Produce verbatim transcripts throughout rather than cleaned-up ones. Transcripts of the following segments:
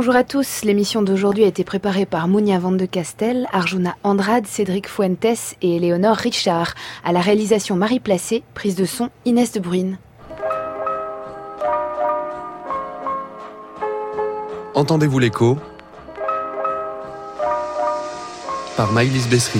Bonjour à tous, l'émission d'aujourd'hui a été préparée par Mounia Van de Castel, Arjuna Andrade, Cédric Fuentes et Éléonore Richard. À la réalisation Marie Placé, prise de son Inès de Bruyne. Entendez-vous l'écho par Maïlis Bessery.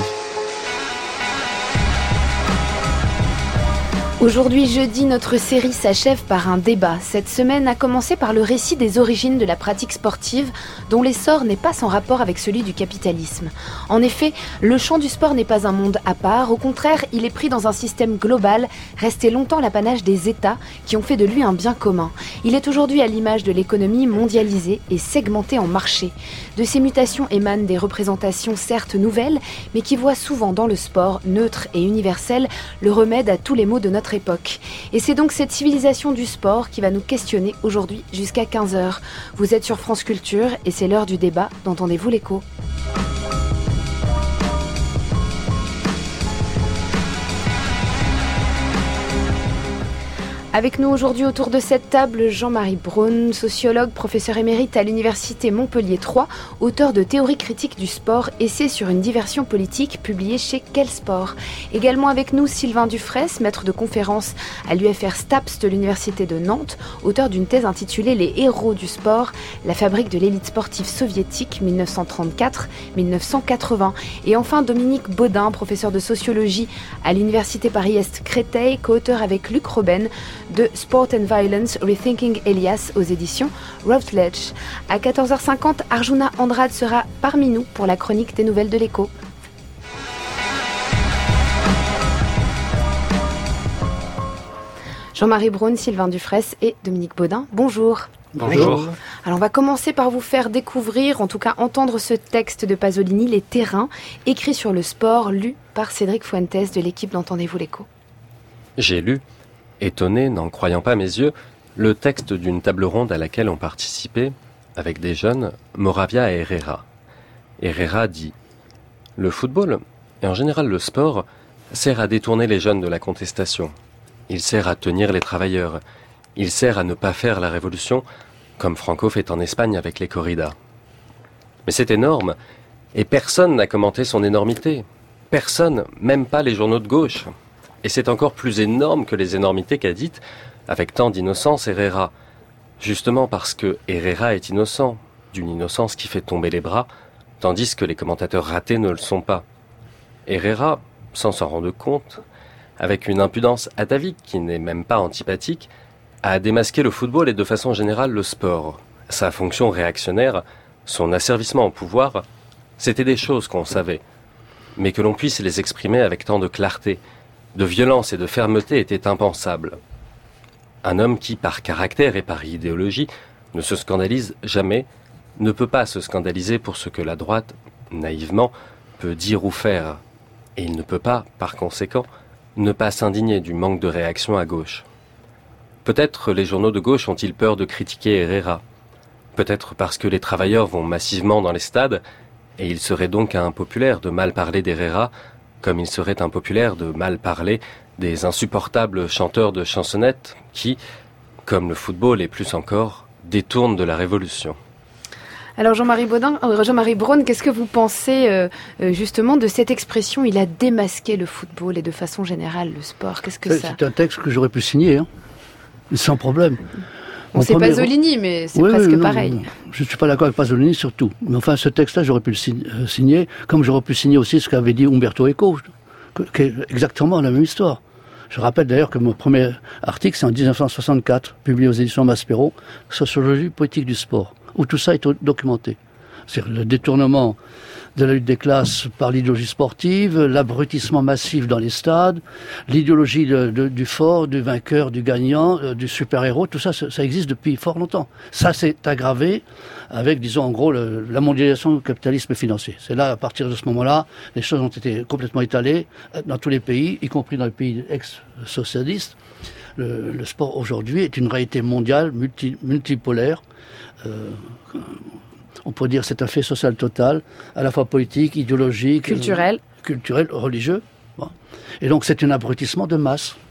Aujourd'hui jeudi, notre série s'achève par un débat. Cette semaine a commencé par le récit des origines de la pratique sportive, dont l'essor n'est pas sans rapport avec celui du capitalisme. En effet, le champ du sport n'est pas un monde à part, au contraire, il est pris dans un système global, resté longtemps l'apanage des États, qui ont fait de lui un bien commun. Il est aujourd'hui à l'image de l'économie mondialisée et segmentée en marchés. De ces mutations émanent des représentations certes nouvelles, mais qui voient souvent dans le sport, neutre et universel, le remède à tous les maux de notre époque. Et c'est donc cette civilisation du sport qui va nous questionner aujourd'hui jusqu'à quinze heures. Vous êtes sur France Culture et c'est l'heure du débat d'Entendez-vous l'écho. Avec nous aujourd'hui autour de cette table, Jean-Marie Braun, sociologue, professeur émérite à l'université Montpellier trois, auteur de Théorie critique du sport, essai sur une diversion politique, publié chez Quel Sport. Également avec nous Sylvain Dufraisse, maître de conférence à l'U F R STAPS de l'université de Nantes, auteur d'une thèse intitulée Les héros du sport, la fabrique de l'élite sportive soviétique mille neuf cent trente-quatre à mille neuf cent quatre-vingts. Et enfin Dominique Baudin, professeur de sociologie à l'université Paris-Est Créteil, co-auteur avec Luc Robben de Sport and Violence, Rethinking Elias aux éditions Routledge. À quatorze heures cinquante, Arjuna Andrade sera parmi nous pour la chronique des nouvelles de l'écho. Jean-Marie Braun, Sylvain Dufraisse et Dominique Baudin, bonjour. Bonjour. Alors on va commencer par vous faire découvrir, en tout cas entendre ce texte de Pasolini, Les Terrains, écrit sur le sport, lu par Cédric Fuentes de l'équipe d'Entendez-vous l'écho. J'ai lu, étonné, n'en croyant pas mes yeux, le texte d'une table ronde à laquelle ont participé, avec des jeunes, Moravia et Herrera. Herrera dit « Le football, et en général le sport, sert à détourner les jeunes de la contestation. Il sert à tenir les travailleurs. Il sert à ne pas faire la révolution, comme Franco fait en Espagne avec les corridas. Mais c'est énorme, et personne n'a commenté son énormité. Personne, même pas les journaux de gauche. Et c'est encore plus énorme que les énormités qu'a dites, avec tant d'innocence, Herrera. Justement parce que Herrera est innocent, d'une innocence qui fait tomber les bras, tandis que les commentateurs ratés ne le sont pas. Herrera, sans s'en rendre compte, avec une impudence atavique qui n'est même pas antipathique, a démasqué le football et de façon générale le sport. Sa fonction réactionnaire, son asservissement au pouvoir, c'était des choses qu'on savait. Mais que l'on puisse les exprimer avec tant de clarté, de violence et de fermeté était impensable. Un homme qui, par caractère et par idéologie, ne se scandalise jamais, ne peut pas se scandaliser pour ce que la droite, naïvement, peut dire ou faire. Et il ne peut pas, par conséquent, ne pas s'indigner du manque de réaction à gauche. Peut-être les journaux de gauche ont-ils peur de critiquer Herrera. Peut-être parce que les travailleurs vont massivement dans les stades, et il serait donc impopulaire de mal parler d'Herrera, comme il serait impopulaire de mal parler des insupportables chanteurs de chansonnettes qui, comme le football et plus encore, détournent de la révolution. Alors Jean-Marie Baudin, Jean-Marie Braun, qu'est-ce que vous pensez euh, justement de cette expression « il a démasqué le football » et de façon générale le sport? Qu'est-ce que c'est, ça... c'est un texte que j'aurais pu signer, hein, sans problème. On sait premier... Pasolini, mais c'est oui, presque oui, non, pareil. Non, je ne suis pas d'accord avec Pasolini sur tout. Mais enfin, ce texte-là, j'aurais pu le signer, comme j'aurais pu signer aussi ce qu'avait dit Umberto Eco, qui est exactement la même histoire. Je rappelle d'ailleurs que mon premier article, c'est en dix-neuf cent soixante-quatre, publié aux éditions Maspero, Sociologie politique du sport, où tout ça est documenté. C'est le détournement de la lutte des classes par l'idéologie sportive, l'abrutissement massif dans les stades, l'idéologie de, de, du fort, du vainqueur, du gagnant, euh, du super-héros, tout ça, ça, ça existe depuis fort longtemps. Ça s'est aggravé avec, disons, en gros, le, la mondialisation du capitalisme financier. C'est là, à partir de ce moment-là, les choses ont été complètement étalées dans tous les pays, y compris dans les pays ex-socialistes. Le, le sport aujourd'hui est une réalité mondiale, multi, multipolaire. Euh, on pourrait dire que c'est un fait social total, à la fois politique, idéologique, culturel, euh, culturel, religieux. Bon. Et donc c'est un abrutissement de masse.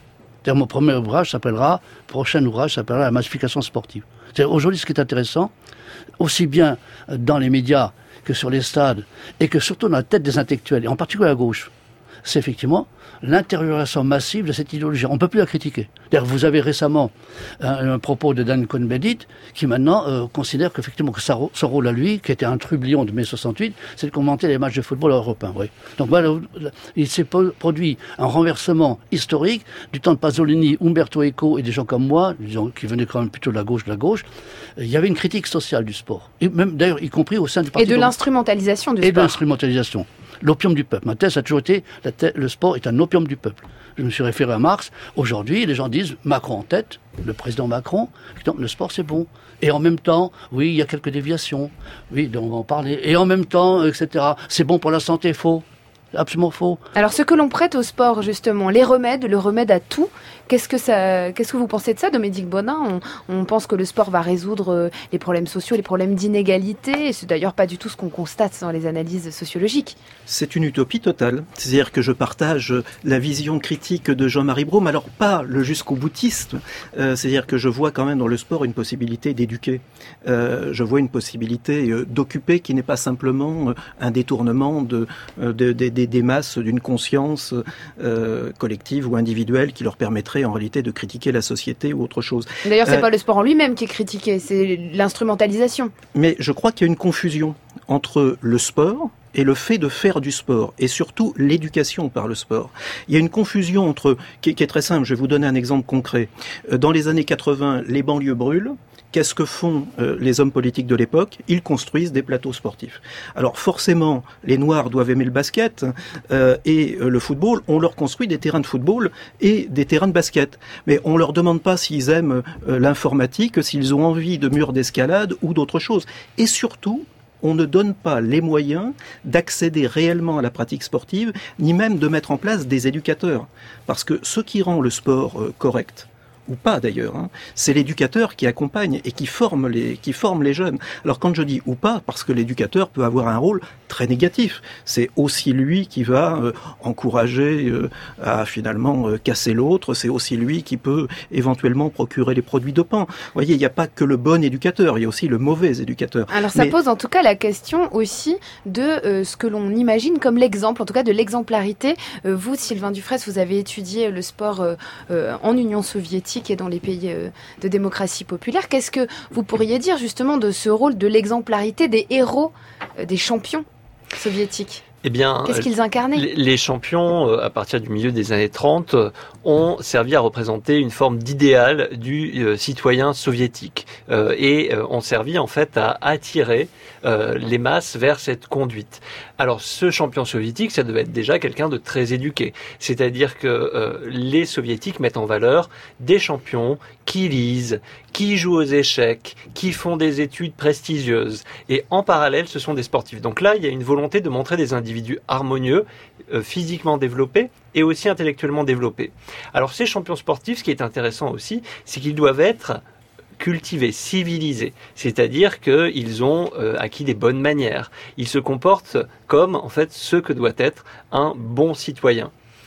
C'est-à-dire, mon premier ouvrage s'appellera, prochain ouvrage s'appellera La massification sportive. C'est-à-dire, aujourd'hui, ce qui est intéressant, aussi bien dans les médias que sur les stades, et que surtout dans la tête des intellectuels, et en particulier à gauche, c'est effectivement l'intériorisation massive de cette idéologie. On ne peut plus la critiquer. D'ailleurs, vous avez récemment un, un propos de Dan Cohn-Bendit qui maintenant euh, considère qu'effectivement que sa, son rôle à lui, qui était un trublion de mai soixante-huit, c'est de commenter les matchs de football européens. Oui. Donc voilà, il s'est produit un renversement historique du temps de Pasolini, Umberto Eco et des gens comme moi, disons, qui venaient quand même plutôt de la gauche de la gauche. Il y avait une critique sociale du sport, et même d'ailleurs y compris au sein du parti. Et de l'instrumentalisation du et sport. Et de l'instrumentalisation. L'opium du peuple. Ma thèse a toujours été, la thèse, le sport est un opium du peuple. Je me suis référé à Marx. Aujourd'hui, les gens disent Macron en tête, le président Macron, le sport c'est bon. Et en même temps, oui, il y a quelques déviations. Oui, donc on va en parler. Et en même temps, et cetera. C'est bon pour la santé, faux. Absolument faux. Alors, ce que l'on prête au sport, justement, les remèdes, le remède à tout, qu'est-ce que ça, qu'est-ce que vous pensez de ça, Dominique Bonin? on, on pense que le sport va résoudre les problèmes sociaux, les problèmes d'inégalité, et c'est d'ailleurs pas du tout ce qu'on constate dans les analyses sociologiques. C'est une utopie totale. C'est-à-dire que je partage la vision critique de Jean-Marie Braun, alors pas le jusqu'au boutiste. Euh, c'est-à-dire que je vois quand même dans le sport une possibilité d'éduquer. Euh, je vois une possibilité euh, d'occuper qui n'est pas simplement euh, un détournement de, euh, de, de, de des masses d'une conscience euh, collective ou individuelle qui leur permettrait en réalité de critiquer la société ou autre chose. D'ailleurs, c'est euh, pas le sport en lui-même qui est critiqué, c'est l'instrumentalisation. Mais je crois qu'il y a une confusion entre le sport et le fait de faire du sport, et surtout l'éducation par le sport. Il y a une confusion entre, qui, qui est très simple, je vais vous donner un exemple concret. Dans les années quatre-vingts, les banlieues brûlent. Qu'est-ce que font euh, les hommes politiques de l'époque? Ils construisent des plateaux sportifs. Alors forcément, les Noirs doivent aimer le basket euh, et euh, le football. On leur construit des terrains de football et des terrains de basket. Mais on leur demande pas s'ils aiment euh, l'informatique, s'ils ont envie de murs d'escalade ou d'autres choses. Et surtout, on ne donne pas les moyens d'accéder réellement à la pratique sportive, ni même de mettre en place des éducateurs. Parce que ce qui rend le sport euh, correct, ou pas d'ailleurs, hein, c'est l'éducateur qui accompagne et qui forme les qui forme les jeunes. Alors quand je dis ou pas, parce que l'éducateur peut avoir un rôle très négatif. C'est aussi lui qui va euh, encourager euh, à finalement euh, casser l'autre. C'est aussi lui qui peut éventuellement procurer les produits dopants. Vous voyez, il n'y a pas que le bon éducateur, il y a aussi le mauvais éducateur. Alors ça Mais... pose en tout cas la question aussi de euh, ce que l'on imagine comme l'exemple, en tout cas de l'exemplarité. Euh, vous, Sylvain Dufraisse, vous avez étudié le sport euh, euh, en Union soviétique et dans les pays euh, de démocratie populaire. Qu'est-ce que vous pourriez dire justement de ce rôle de l'exemplarité des héros, euh, des champions soviétiques? Eh bien, qu'est-ce qu'ils incarnaient? Les champions, à partir du milieu des années trente, ont servi à représenter une forme d'idéal du euh, citoyen soviétique euh, et euh, ont servi en fait à attirer euh, les masses vers cette conduite. Alors, ce champion soviétique, ça devait être déjà quelqu'un de très éduqué. C'est-à-dire que euh, les soviétiques mettent en valeur des champions qui lisent, qui jouent aux échecs, qui font des études prestigieuses. Et en parallèle, ce sont des sportifs. Donc là, il y a une volonté de montrer des individus harmonieux, euh, physiquement développés et aussi intellectuellement développés. Alors ces champions sportifs, ce qui est intéressant aussi, c'est qu'ils doivent être cultivés, civilisés. C'est-à-dire qu'ils ont euh, acquis des bonnes manières. Ils se comportent comme, en fait, ce que doit être un bon citoyen.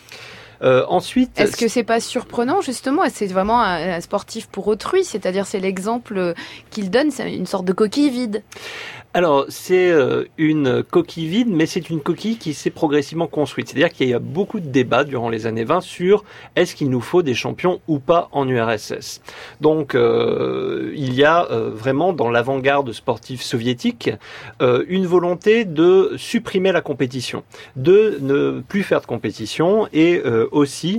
Euh, ensuite, est-ce que c'est pas surprenant justement? C'est vraiment un, un sportif pour autrui, c'est-à-dire c'est l'exemple qu'il donne, c'est une sorte de coquille vide. Alors, c'est une coquille vide, mais c'est une coquille qui s'est progressivement construite. C'est-à-dire qu'il y a beaucoup de débats durant les années vingt sur est-ce qu'il nous faut des champions ou pas en U R S S. Donc, euh, il y a euh, vraiment dans l'avant-garde sportive soviétique euh, une volonté de supprimer la compétition, de ne plus faire de compétition et euh, aussi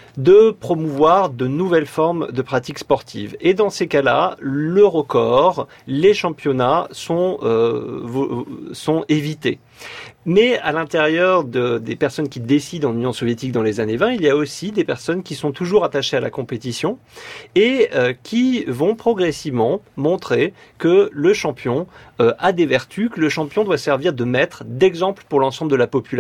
de promouvoir de nouvelles formes de pratiques sportives. Et dans ces cas-là, le record, les championnats sont, euh, sont évités. Mais à l'intérieur de, des personnes qui décident en Union soviétique dans les années vingt, il y a aussi des personnes qui sont toujours attachées à la compétition et euh, qui vont progressivement montrer que le champion euh, a des vertus, que le champion doit servir de maître, d'exemple pour l'ensemble de la population.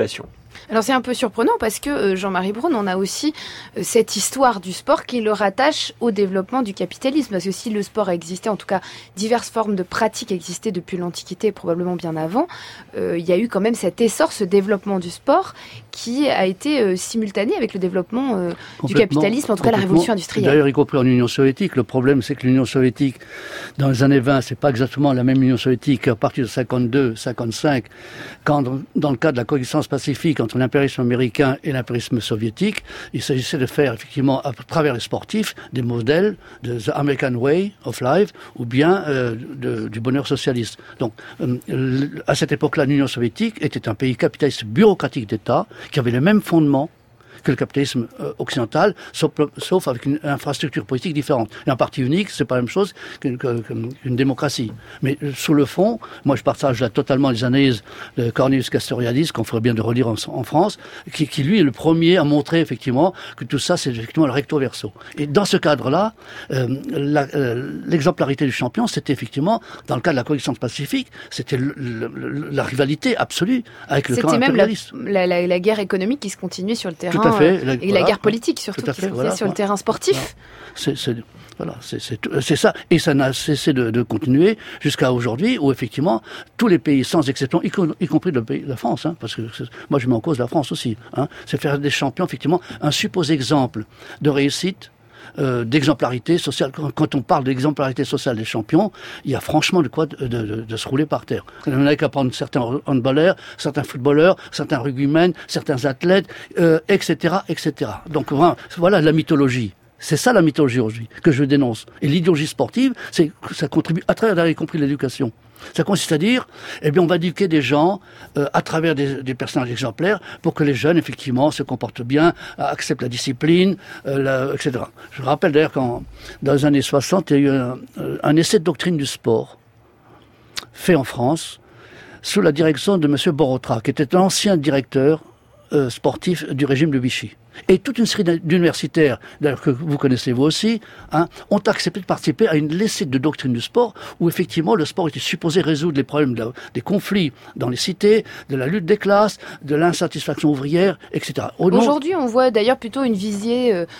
Alors c'est un peu surprenant parce que euh, Jean-Marie Braun, on a aussi euh, cette histoire du sport qui le rattache au développement du capitalisme. Parce que si le sport a existé, en tout cas diverses formes de pratiques existaient depuis l'Antiquité et probablement bien avant, euh, il y a eu quand même cet essor, ce développement du sport qui a été euh, simultané avec le développement euh, du capitalisme, en tout cas la révolution industrielle. D'ailleurs, y compris en Union soviétique. Le problème, c'est que l'Union soviétique, dans les années vingt, c'est pas exactement la même Union soviétique à partir de cinquante-deux, cinquante-cinq, quand dans le cadre de la coexistence pacifique entre l'impérialisme américain et l'impérialisme soviétique, il s'agissait de faire effectivement à travers les sportifs des modèles de The American Way of Life ou bien euh, de, du bonheur socialiste. Donc euh, à cette époque-là, l'Union soviétique était un pays capitaliste bureaucratique d'État qui avait les mêmes fondements que le capitalisme euh, occidental, sauf, sauf avec une infrastructure politique différente. Et un parti unique, c'est pas la même chose qu'une, qu'une démocratie. Mais euh, sur le fond, moi je partage là totalement les analyses de Cornelius Castoriadis, qu'on ferait bien de relire en, en France, qui, qui lui est le premier à montrer effectivement que tout ça c'est effectivement le recto verso. Et dans ce cadre-là, euh, la, euh, l'exemplarité du champion, c'était effectivement, dans le cas de la coexistence pacifique, c'était le, le, la rivalité absolue avec le camp impérialiste. C'était même la, la, la guerre économique qui se continuait sur le terrain. Tout à fait. La, et voilà, la guerre politique surtout qui se faisait voilà, sur voilà, le terrain sportif. Voilà. C'est, c'est, voilà, c'est, c'est, c'est ça. Et ça n'a cessé de, de continuer jusqu'à aujourd'hui où effectivement tous les pays sans exception, y, y compris le pays, la France, hein, parce que moi je mets en cause la France aussi, hein, c'est faire des champions effectivement un supposé exemple de réussite. Euh, d'exemplarité sociale. Quand, quand on parle d'exemplarité sociale des champions, il y a franchement de quoi de, de, de, de se rouler par terre. On n'a qu'à prendre certains handballeurs, certains footballeurs, certains rugbymen, certains athlètes, euh, et cetera, et cetera. Donc voilà, voilà la mythologie. C'est ça la mythologie aujourd'hui que je dénonce. Et l'idéologie sportive, c'est ça contribue à travers, y compris l'éducation. Ça consiste à dire, eh bien, on va éduquer des gens euh, à travers des, des personnages exemplaires pour que les jeunes, effectivement, se comportent bien, acceptent la discipline, euh, la, et cetera. Je rappelle d'ailleurs qu'en dans les années soixante, il y a eu un, un essai de doctrine du sport fait en France sous la direction de M. Borotra, qui était un ancien directeur euh, sportif du régime de Vichy. Et toute une série d'universitaires, d'ailleurs que vous connaissez vous aussi, hein, ont accepté de participer à une essai de doctrine du sport où effectivement le sport était supposé résoudre les problèmes de la, des conflits dans les cités, de la lutte des classes, de l'insatisfaction ouvrière, et cetera. Au Aujourd'hui, nom... on voit d'ailleurs plutôt une visée euh,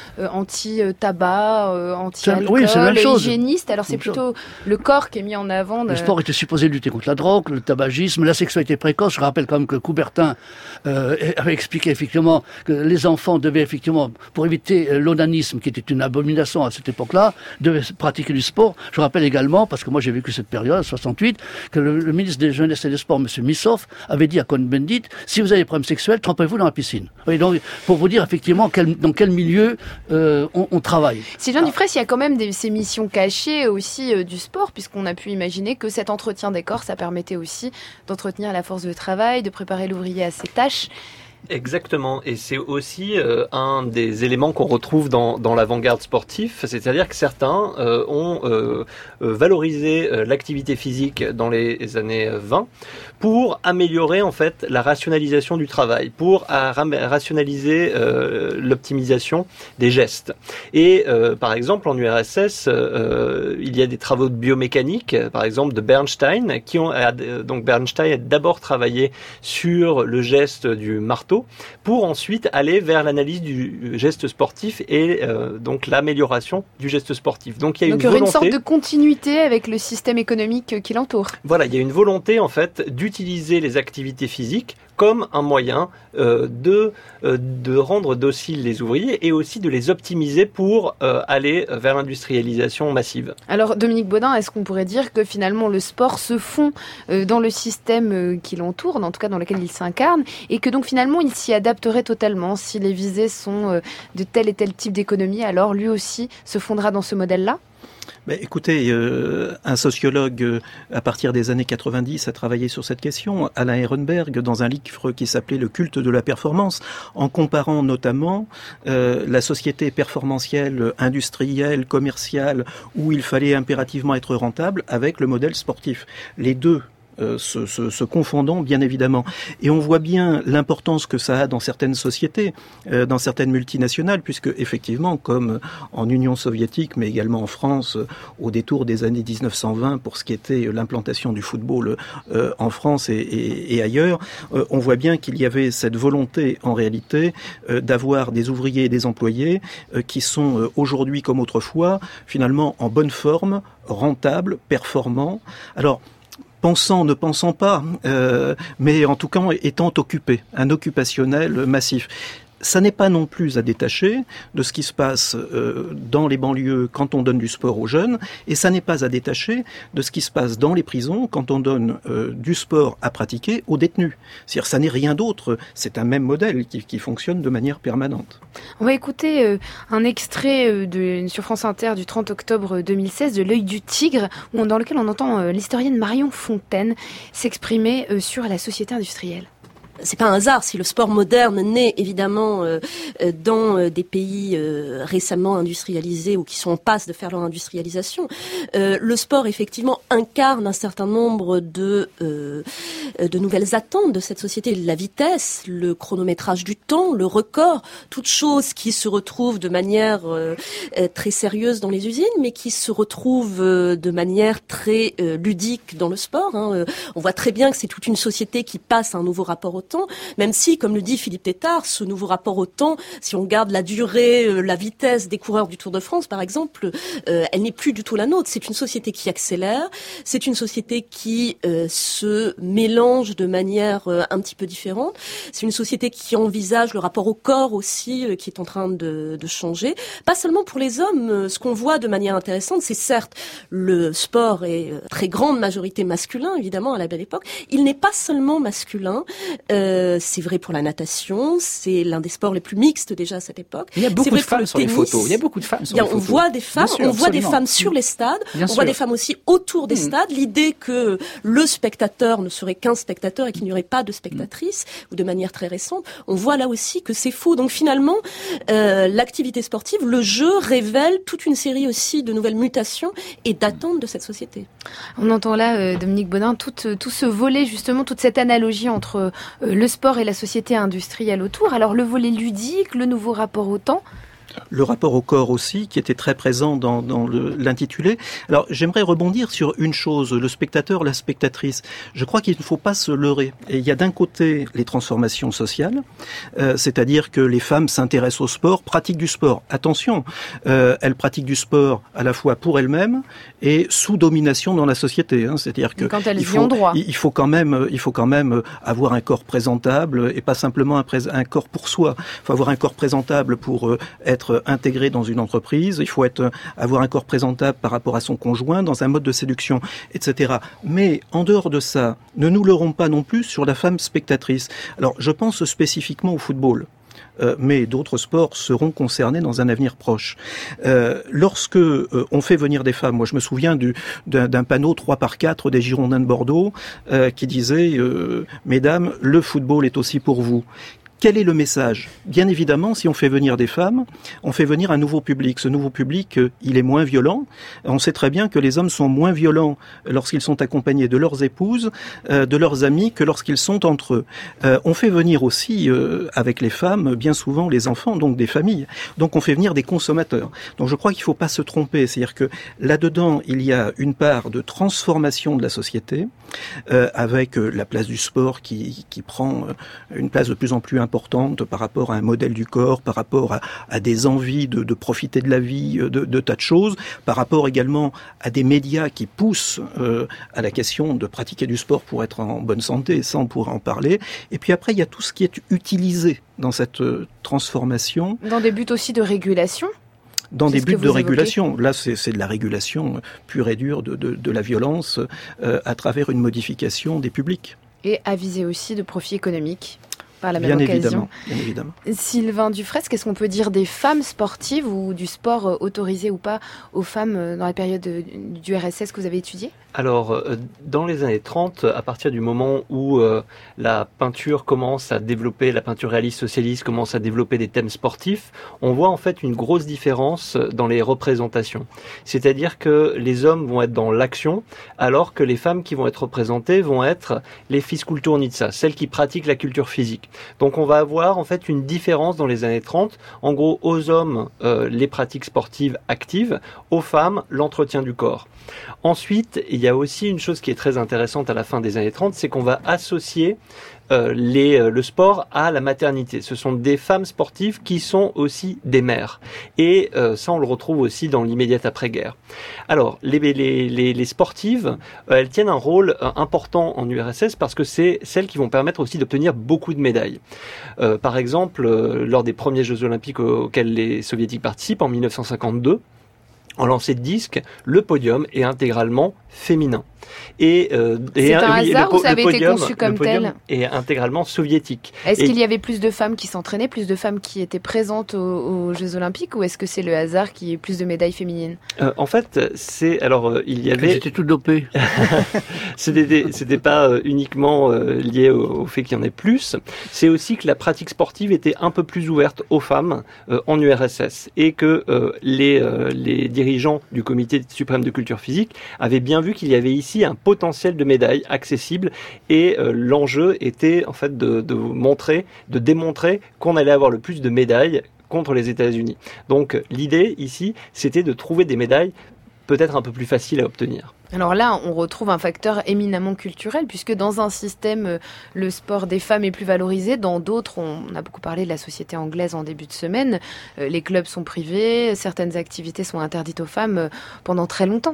anti-tabac, euh, anti-alcool, oui, c'est la même chose. Hygiéniste. Alors c'est plutôt le corps qui est mis en avant. De... Le sport était supposé lutter contre la drogue, le tabagisme, la sexualité précoce. Je rappelle quand même que Coubertin euh, avait expliqué effectivement que les enfants devaient effectivement, pour éviter l'onanisme, qui était une abomination à cette époque-là, devaient pratiquer du sport. Je rappelle également, parce que moi j'ai vécu cette période, soixante-huit, que le, le ministre des Jeunesse et des Sports, M. Missoff, avait dit à Cohn-Bendit, si vous avez des problèmes sexuels, trempez-vous dans la piscine. Et donc, pour vous dire effectivement quel, dans quel milieu euh, on, on travaille. Sylvain ah. Dufraisse, il y a quand même des, ces missions cachées aussi euh, du sport, puisqu'on a pu imaginer que cet entretien des corps, ça permettait aussi d'entretenir la force de travail, de préparer l'ouvrier à ses tâches. Exactement, et c'est aussi euh, un des éléments qu'on retrouve dans, dans l'avant-garde sportif, c'est-à-dire que certains euh, ont euh, valorisé euh, l'activité physique dans les années vingt pour améliorer en fait la rationalisation du travail, pour à, rationaliser euh, l'optimisation des gestes. Et euh, par exemple en U R S S, euh, il y a des travaux de biomécanique, par exemple de Bernstein, qui ont euh, donc Bernstein a d'abord travaillé sur le geste du marteau, pour ensuite aller vers l'analyse du geste sportif et euh, donc l'amélioration du geste sportif. Donc il y a donc, une il y aurait volonté... une sorte de continuité avec le système économique qui l'entoure. Voilà, il y a une volonté en fait d'utiliser les activités physiques comme un moyen euh, de, euh, de rendre dociles les ouvriers et aussi de les optimiser pour euh, aller vers l'industrialisation massive. Alors Dominique Baudin, est-ce qu'on pourrait dire que finalement le sport se fond euh, dans le système euh, qui l'entoure, en tout cas dans lequel il s'incarne, et que donc finalement il s'y adapterait totalement si les visées sont euh, de tel et tel type d'économie, alors lui aussi se fondera dans ce modèle-là ? Ben, écoutez, euh, un sociologue euh, à partir des années quatre-vingt-dix a travaillé sur cette question, Alain Ehrenberg, dans un livre qui s'appelait Le culte de la performance, en comparant notamment euh, la société performantielle, industrielle, commerciale, où il fallait impérativement être rentable, avec le modèle sportif. Les deux euh, se, se, se confondant bien évidemment. Et on voit bien l'importance que ça a dans certaines sociétés, euh, dans certaines multinationales, puisque effectivement, comme en Union soviétique, mais également en France, euh, au détour des années dix-neuf cent vingt, pour ce qui était l'implantation du football euh, en France et, et, et ailleurs, euh, on voit bien qu'il y avait cette volonté en réalité euh, d'avoir des ouvriers et des employés euh, qui sont euh, aujourd'hui comme autrefois, finalement en bonne forme, rentables, performants. Alors, pensant, ne pensant pas, euh, mais en tout cas étant occupés, un occupationnel massif. Ça n'est pas non plus à détacher de ce qui se passe euh, dans les banlieues quand on donne du sport aux jeunes, et ça n'est pas à détacher de ce qui se passe dans les prisons quand on donne euh, du sport à pratiquer aux détenus. C'est-à-dire, ça n'est rien d'autre, c'est un même modèle qui, qui fonctionne de manière permanente. On va écouter euh, un extrait euh, de, sur France Inter du trente octobre deux mille seize de L'œil du tigre, où on, dans lequel on entend euh, l'historienne Marion Fontaine s'exprimer euh, sur la société industrielle. C'est pas un hasard si le sport moderne naît évidemment euh, dans euh, des pays euh, récemment industrialisés ou qui sont en passe de faire leur industrialisation. Euh, le sport effectivement incarne un certain nombre de euh, de nouvelles attentes de cette société, la vitesse, le chronométrage du temps, le record, toutes choses qui se retrouvent de manière euh, très sérieuse dans les usines, mais qui se retrouvent euh, de manière très euh, ludique dans le sport. Hein. On voit très bien que c'est toute une société qui passe à un nouveau rapport au temps, même si, comme le dit Philippe Tétart, ce nouveau rapport au temps, si on regarde la durée, euh, la vitesse des coureurs du Tour de France, par exemple, euh, elle n'est plus du tout la nôtre. C'est une société qui accélère, c'est une société qui euh, se mélange de manière euh, un petit peu différente, c'est une société qui envisage le rapport au corps aussi, euh, qui est en train de, de changer. Pas seulement pour les hommes, euh, ce qu'on voit de manière intéressante, c'est certes, le sport est euh, très grande majorité masculin, évidemment, à la belle époque. Il n'est pas seulement masculin, euh, Euh, c'est vrai pour la natation, c'est l'un des sports les plus mixtes déjà à cette époque. Il y a beaucoup de femmes sur les photos. Il y a beaucoup de femmes sur a, les photos. On voit des femmes, sûr, on voit absolument. des femmes sur les stades, Bien on sûr. voit des femmes aussi autour des mmh. stades. L'idée que le spectateur ne serait qu'un spectateur et qu'il n'y aurait pas de spectatrice, mmh. ou de manière très récente, on voit là aussi que c'est faux. Donc finalement, euh, l'activité sportive, le jeu révèle toute une série aussi de nouvelles mutations et d'attentes de cette société. On entend là, euh, Dominique Baudin, tout, tout ce volet justement, toute cette analogie entre euh, le sport et la société industrielle autour. Alors le volet ludique, le nouveau rapport au temps. Le rapport au corps aussi, qui était très présent dans, dans le, l'intitulé. Alors, j'aimerais rebondir sur une chose, le spectateur, la spectatrice. Je crois qu'il ne faut pas se leurrer. Et il y a d'un côté les transformations sociales, euh, c'est-à-dire que les femmes s'intéressent au sport, pratiquent du sport. Attention, euh, elles pratiquent du sport à la fois pour elles-mêmes et sous domination dans la société. Hein. C'est-à-dire que quand elles il y ont faut, droit. il faut quand même, il faut quand même avoir un corps présentable et pas simplement un, pré- un corps pour soi. Il faut avoir un corps présentable pour euh, être être intégré dans une entreprise, il faut être, avoir un corps présentable par rapport à son conjoint, dans un mode de séduction, et cetera. Mais en dehors de ça, ne nous leurrons pas non plus sur la femme spectatrice. Alors, je pense spécifiquement au football. Euh, mais d'autres sports seront concernés dans un avenir proche. Euh, lorsque euh, on fait venir des femmes, moi je me souviens du, d'un, d'un panneau trois par quatre des Girondins de Bordeaux euh, qui disait euh, « Mesdames, le football est aussi pour vous ». Quel est le message ? Bien évidemment, si on fait venir des femmes, on fait venir un nouveau public. Ce nouveau public, euh, il est moins violent. On sait très bien que les hommes sont moins violents lorsqu'ils sont accompagnés de leurs épouses, euh, de leurs amis, que lorsqu'ils sont entre eux. Euh, on fait venir aussi, euh, avec les femmes, bien souvent les enfants, donc des familles. Donc on fait venir des consommateurs. Donc je crois qu'il ne faut pas se tromper. C'est-à-dire que là-dedans, il y a une part de transformation de la société, euh, avec euh, la place du sport qui, qui prend euh, une place de plus en plus importante importante par rapport à un modèle du corps, par rapport à, à des envies de, de profiter de la vie, de, de tas de choses, par rapport également à des médias qui poussent euh, à la question de pratiquer du sport pour être en bonne santé, ça on pourra en parler. Et puis après, il y a tout ce qui est utilisé dans cette euh, transformation. Dans des buts aussi de régulation ? Dans c'est des buts de évoquez. régulation. Là, c'est, c'est de la régulation pure et dure de, de, de la violence euh, à travers une modification des publics. Et à viser aussi de profit économique. par la même bien occasion. Évidemment, bien évidemment. Sylvain Dufresne, qu'est-ce qu'on peut dire des femmes sportives ou du sport autorisé ou pas aux femmes dans la période du R S S que vous avez étudié ? Alors, dans les années trente, à partir du moment où euh, la peinture commence à développer, la peinture réaliste socialiste commence à développer des thèmes sportifs, on voit en fait une grosse différence dans les représentations. C'est-à-dire que les hommes vont être dans l'action, alors que les femmes qui vont être représentées vont être les Fiskulturnitsa, celles qui pratiquent la culture physique. Donc on va avoir en fait une différence dans les années trente. En gros, aux hommes, euh, les pratiques sportives actives, aux femmes, l'entretien du corps. Ensuite, il y a aussi une chose qui est très intéressante à la fin des années trente, c'est qu'on va associer euh, les, euh, le sport à la maternité. Ce sont des femmes sportives qui sont aussi des mères. Et euh, ça, on le retrouve aussi dans l'immédiate après-guerre. Alors, les, les, les, les sportives, euh, elles tiennent un rôle euh, important en U R S S parce que c'est celles qui vont permettre aussi d'obtenir beaucoup de médailles. Euh, par exemple, euh, lors des premiers Jeux Olympiques auxquels les Soviétiques participent en mille neuf cent cinquante-deux, en lancer de disque, le podium est intégralement féminin. Et, euh, c'est et, un oui, hasard le, ou ça avait le podium, été conçu comme le podium tel est intégralement soviétique. Est-ce et qu'il y avait plus de femmes qui s'entraînaient, plus de femmes qui étaient présentes aux, aux Jeux Olympiques, ou est-ce que c'est le hasard qui ait plus de médailles féminines ? euh, En fait, c'est alors euh, il y avait. Elles étaient toutes dopées. c'était, c'était pas euh, uniquement euh, lié au, au fait qu'il y en ait plus. C'est aussi que la pratique sportive était un peu plus ouverte aux femmes euh, en U R S S et que euh, les euh, les dirigeants du Comité suprême de culture physique avaient bien vu qu'il y avait ici un potentiel de médailles accessibles et euh, l'enjeu était en fait de, de montrer, de démontrer qu'on allait avoir le plus de médailles contre les États-Unis. Donc l'idée ici, c'était de trouver des médailles peut-être un peu plus faciles à obtenir. Alors là, on retrouve un facteur éminemment culturel, puisque dans un système, le sport des femmes est plus valorisé. Dans d'autres, on a beaucoup parlé de la société anglaise en début de semaine. Les clubs sont privés, certaines activités sont interdites aux femmes pendant très longtemps.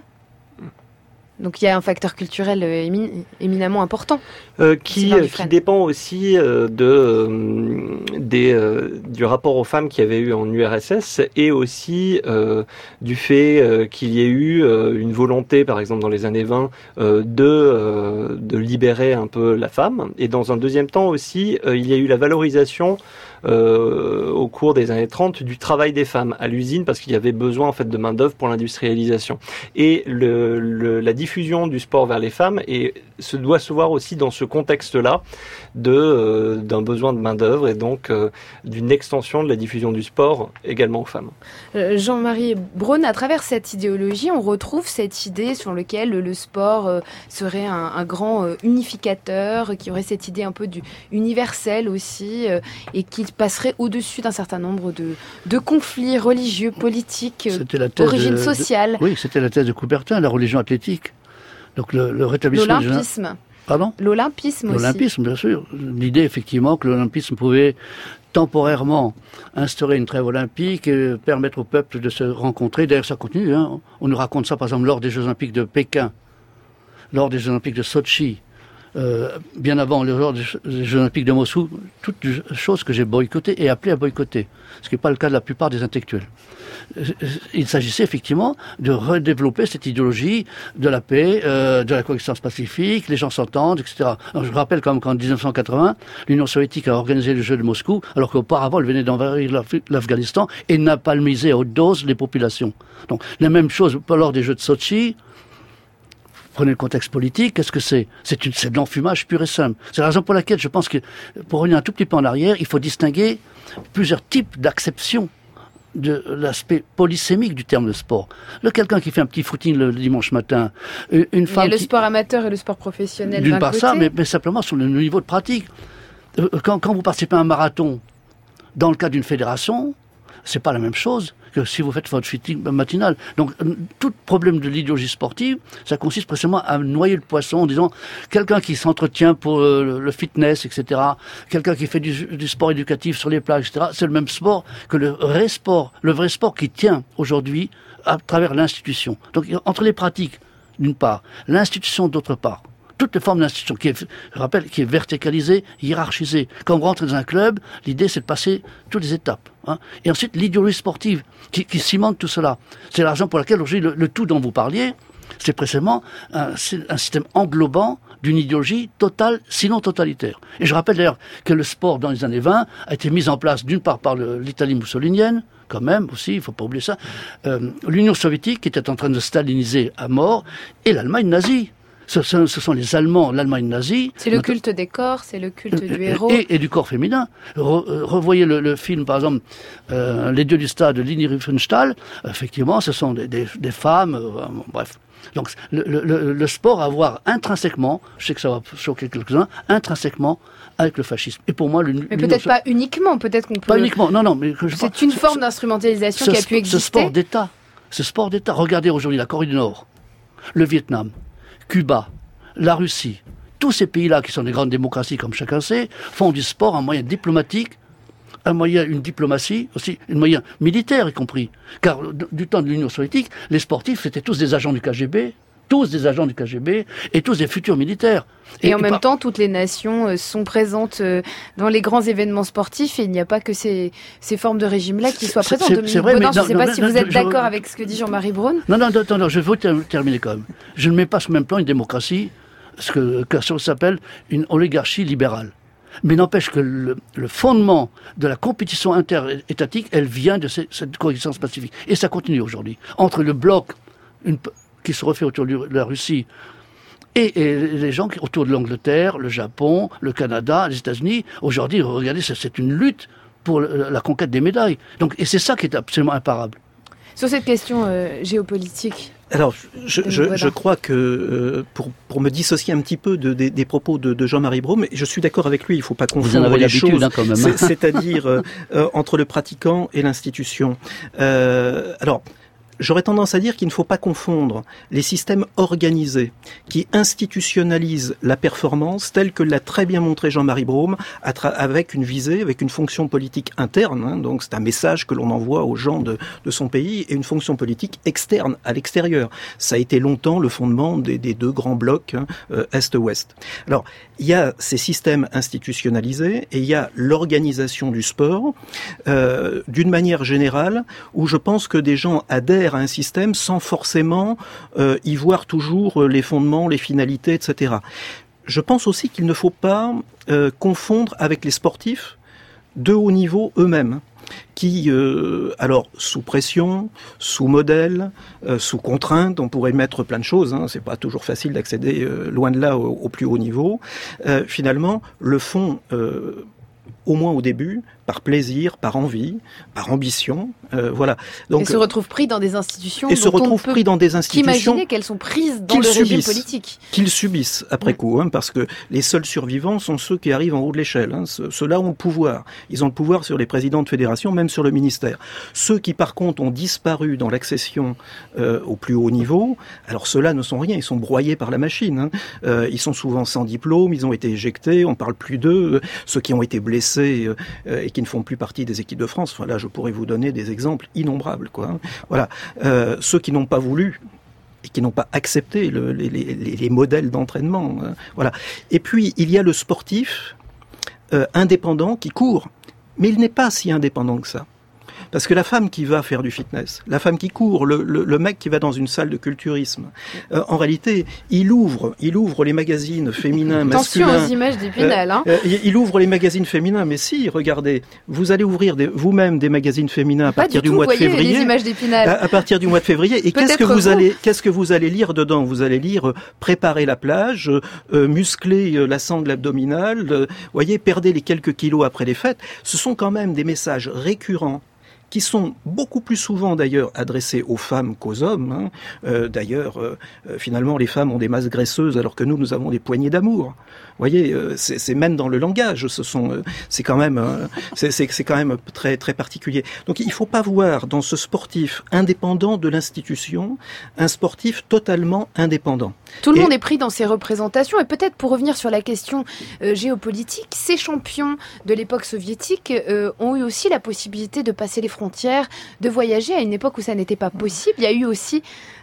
Donc il y a un facteur culturel émin- éminemment important. Euh, qui, qui dépend aussi euh, de, euh, des, euh, du rapport aux femmes qu'il y avait eu en U R S S et aussi euh, du fait euh, qu'il y ait eu euh, une volonté, par exemple dans les années vingt, euh, de, euh, de libérer un peu la femme. Et dans un deuxième temps aussi, euh, il y a eu la valorisation Euh, au cours des années trente du travail des femmes à l'usine parce qu'il y avait besoin en fait de main d'œuvre pour l'industrialisation et le, le, la diffusion du sport vers les femmes et se doit se voir aussi dans ce contexte-là de euh, d'un besoin de main d'œuvre et donc euh, d'une extension de la diffusion du sport également aux femmes. Euh, Jean-Marie Braun, à travers cette idéologie, on retrouve cette idée sur laquelle le sport euh, serait un, un grand euh, unificateur, qui aurait cette idée un peu du universel aussi euh, et qui passerait au-dessus d'un certain nombre de, de conflits religieux, politiques, d'origine sociale. De, oui, c'était la thèse de Coubertin, la religion athlétique. Donc le, le rétablissement... L'olympisme. Du... Pardon ? L'olympisme aussi. L'olympisme, bien sûr. L'idée, effectivement, que l'olympisme pouvait temporairement instaurer une trêve olympique et permettre au peuple de se rencontrer. D'ailleurs, ça continue. Hein. On nous raconte ça, par exemple, lors des Jeux olympiques de Pékin, lors des Jeux olympiques de Sochi, Euh, bien avant le jour des Jeux Olympiques de Moscou, toutes choses que j'ai boycottées et appelées à boycotter, ce qui n'est pas le cas de la plupart des intellectuels. Il s'agissait effectivement de redévelopper cette idéologie de la paix, euh, de la coexistence pacifique, les gens s'entendent, et cetera. Alors, je rappelle quand même qu'en dix-neuf cent quatre-vingts, l'Union soviétique a organisé les Jeux de Moscou, alors qu'auparavant, elle venait d'envahir l'Afghanistan et napalmisé à haute dose les populations. Donc, la même chose lors des Jeux de Sochi. Prenez le contexte politique, qu'est-ce que c'est ? C'est, une, c'est de l'enfumage pur et simple. C'est la raison pour laquelle je pense que, pour revenir un tout petit peu en arrière, il faut distinguer plusieurs types d'acception de l'aspect polysémique du terme de sport. Là, quelqu'un qui fait un petit footing le dimanche matin, une femme... Il y a le qui... sport amateur et le sport professionnel D'une d'un part côté. ça, mais, mais simplement sur le niveau de pratique. Quand, quand vous participez à un marathon, dans le cas d'une fédération, c'est pas la même chose que si vous faites votre footing matinal. Donc, tout problème de l'idéologie sportive, ça consiste précisément à noyer le poisson en disant quelqu'un qui s'entretient pour le, le fitness, et cetera, quelqu'un qui fait du, du sport éducatif sur les plages, et cetera, c'est le même sport que le vrai sport, le vrai sport qui tient aujourd'hui à travers l'institution. Donc, entre les pratiques, d'une part, l'institution d'autre part, toutes les formes d'institution qui est, je rappelle, qui est verticalisée, hiérarchisée. Quand on rentre dans un club, l'idée c'est de passer toutes les étapes. Hein. Et ensuite, l'idéologie sportive qui, qui cimente tout cela. C'est la raison pour laquelle aujourd'hui le, le tout dont vous parliez, C'est précisément un, un système englobant d'une idéologie totale, sinon totalitaire. Et je rappelle d'ailleurs que le sport dans les années vingt a été mis en place d'une part par le, l'Italie mussolinienne, quand même aussi, il ne faut pas oublier ça, euh, l'Union soviétique qui était en train de staliniser à mort, et l'Allemagne nazie. Ce, ce, ce sont les Allemands, l'Allemagne nazie. C'est le culte des corps, c'est le culte du héros. Et, et du corps féminin. Re, revoyez le, le film, par exemple, euh, Les Dieux du Stade de Leni Riefenstahl. Effectivement, ce sont des, des, des femmes, euh, bref. Donc, le, le, le sport a à voir intrinsèquement, je sais que ça va choquer quelques-uns, intrinsèquement avec le fascisme. Et pour moi, le, mais peut-être pas uniquement, peut-être qu'on peut. Pas uniquement, non, non, mais que je c'est pense, une ce, forme d'instrumentalisation ce, qui a pu exister. Ce sport d'État, ce sport d'État. Regardez aujourd'hui la Corée du Nord, le Vietnam, Cuba, la Russie. Tous ces pays-là, qui sont des grandes démocraties, comme chacun sait, font du sport un moyen diplomatique, un moyen, une diplomatie, aussi un moyen militaire y compris. Car du temps de l'Union soviétique, les sportifs c'était tous des agents du K G B, tous des agents du K G B et tous des futurs militaires. Et, et en et même par... temps, toutes les nations euh, sont présentes euh, dans les grands événements sportifs et il n'y a pas que ces, ces formes de régime-là qui soient présentes. C'est, c'est vrai, Baudin, je ne sais non, pas non, si non, vous non, êtes je, d'accord je... avec ce que dit Jean-Marie Braun. Non, non, non, non, je veux ter- terminer quand même. Je ne mets pas sur le même plan une démocratie, ce que, que ça s'appelle une oligarchie libérale. Mais n'empêche que le, le fondement de la compétition interétatique, elle vient de ces, cette coexistence pacifique. Et ça continue aujourd'hui. Entre le bloc une, qui se refait autour de la Russie et, et les gens qui, autour de l'Angleterre, le Japon, le Canada, les États-Unis, aujourd'hui, regardez, c'est, c'est une lutte pour la, la conquête des médailles. Donc, et c'est ça qui est absolument imparable. Sur cette question euh, géopolitique. Alors, je, je, je crois que euh, pour, pour me dissocier un petit peu de, des, des propos de, de Jean-Marie Braun, je suis d'accord avec lui, il ne faut pas confondre les choses, hein, quand même. C'est, c'est-à-dire euh, euh, entre le pratiquant et l'institution. Euh, alors, j'aurais tendance à dire qu'il ne faut pas confondre les systèmes organisés qui institutionnalisent la performance telle que l'a très bien montré Jean-Marie Braun tra- avec une visée, avec une fonction politique interne, hein, donc c'est un message que l'on envoie aux gens de, de son pays, et une fonction politique externe, à l'extérieur. Ça a été longtemps le fondement des, des deux grands blocs, hein, euh, Est-Ouest. Alors, il y a ces systèmes institutionnalisés et il y a l'organisation du sport euh, d'une manière générale où je pense que des gens adhèrent à un système sans forcément euh, y voir toujours les fondements, les finalités, et cetera. Je pense aussi qu'il ne faut pas euh, confondre avec les sportifs de haut niveau eux-mêmes, qui, euh, alors, sous pression, sous modèle, euh, sous contrainte, on pourrait mettre plein de choses, hein, c'est pas toujours facile d'accéder euh, loin de là au, au plus haut niveau, euh, finalement, le font, euh, au moins au début, par plaisir, par envie, par ambition, euh, voilà. Donc, et se retrouvent pris dans des institutions. Et se retrouvent pris dans des institutions. Qu'imaginer qu'elles sont prises dans le régime politique. Qu'ils subissent après ouais. coup, hein, parce que les seuls survivants sont ceux qui arrivent en haut de l'échelle. Hein. Ceux-là ont le pouvoir. Ils ont le pouvoir sur les présidents de fédération, même sur le ministère. Ceux qui, par contre, ont disparu dans l'accession euh, au plus haut niveau, alors ceux-là ne sont rien. Ils sont broyés par la machine. Hein. Euh, ils sont souvent sans diplôme. Ils ont été éjectés. On parle plus d'eux. Ceux qui ont été blessés euh, et qui ne font plus partie des équipes de France. Enfin, là, je pourrais vous donner des exemples innombrables, quoi. Voilà. Euh, ceux qui n'ont pas voulu et qui n'ont pas accepté le, les, les, les modèles d'entraînement. Hein. Voilà. Et puis, il y a le sportif euh, indépendant qui court. Mais il n'est pas si indépendant que ça. Parce que la femme qui va faire du fitness, la femme qui court, le, le, le mec qui va dans une salle de culturisme, euh, en réalité, il ouvre, il ouvre les magazines féminins, masculins. Attention aux images d'Épinal, hein. Euh, euh, il ouvre les magazines féminins, mais si, regardez, vous allez ouvrir des, vous-même des magazines féminins à Pas partir du, du tout, mois de voyez, février. Les images d'Épinal. À, à partir du mois de février. Et qu'est-ce que vous, vous allez, qu'est-ce que vous allez lire dedans? Vous allez lire euh, préparer la plage, euh, muscler euh, la sangle abdominale, euh, voyez, perdez les quelques kilos après les fêtes. Ce sont quand même des messages récurrents qui sont beaucoup plus souvent d'ailleurs adressés aux femmes qu'aux hommes. Hein. Euh, d'ailleurs, euh, finalement, les femmes ont des masses graisseuses alors que nous, nous avons des poignées d'amour. Vous voyez, euh, c'est, c'est même dans le langage, ce sont, euh, c'est quand même, euh, c'est, c'est, c'est quand même très très particulier. Donc, il faut pas voir dans ce sportif indépendant de l'institution un sportif totalement indépendant. Tout le et... monde est pris dans ces représentations, et peut-être pour revenir sur la question euh, géopolitique, ces champions de l'époque soviétique euh, ont eu aussi la possibilité de passer les frontières, de voyager à une époque où ça n'était pas possible. Il y a eu aussi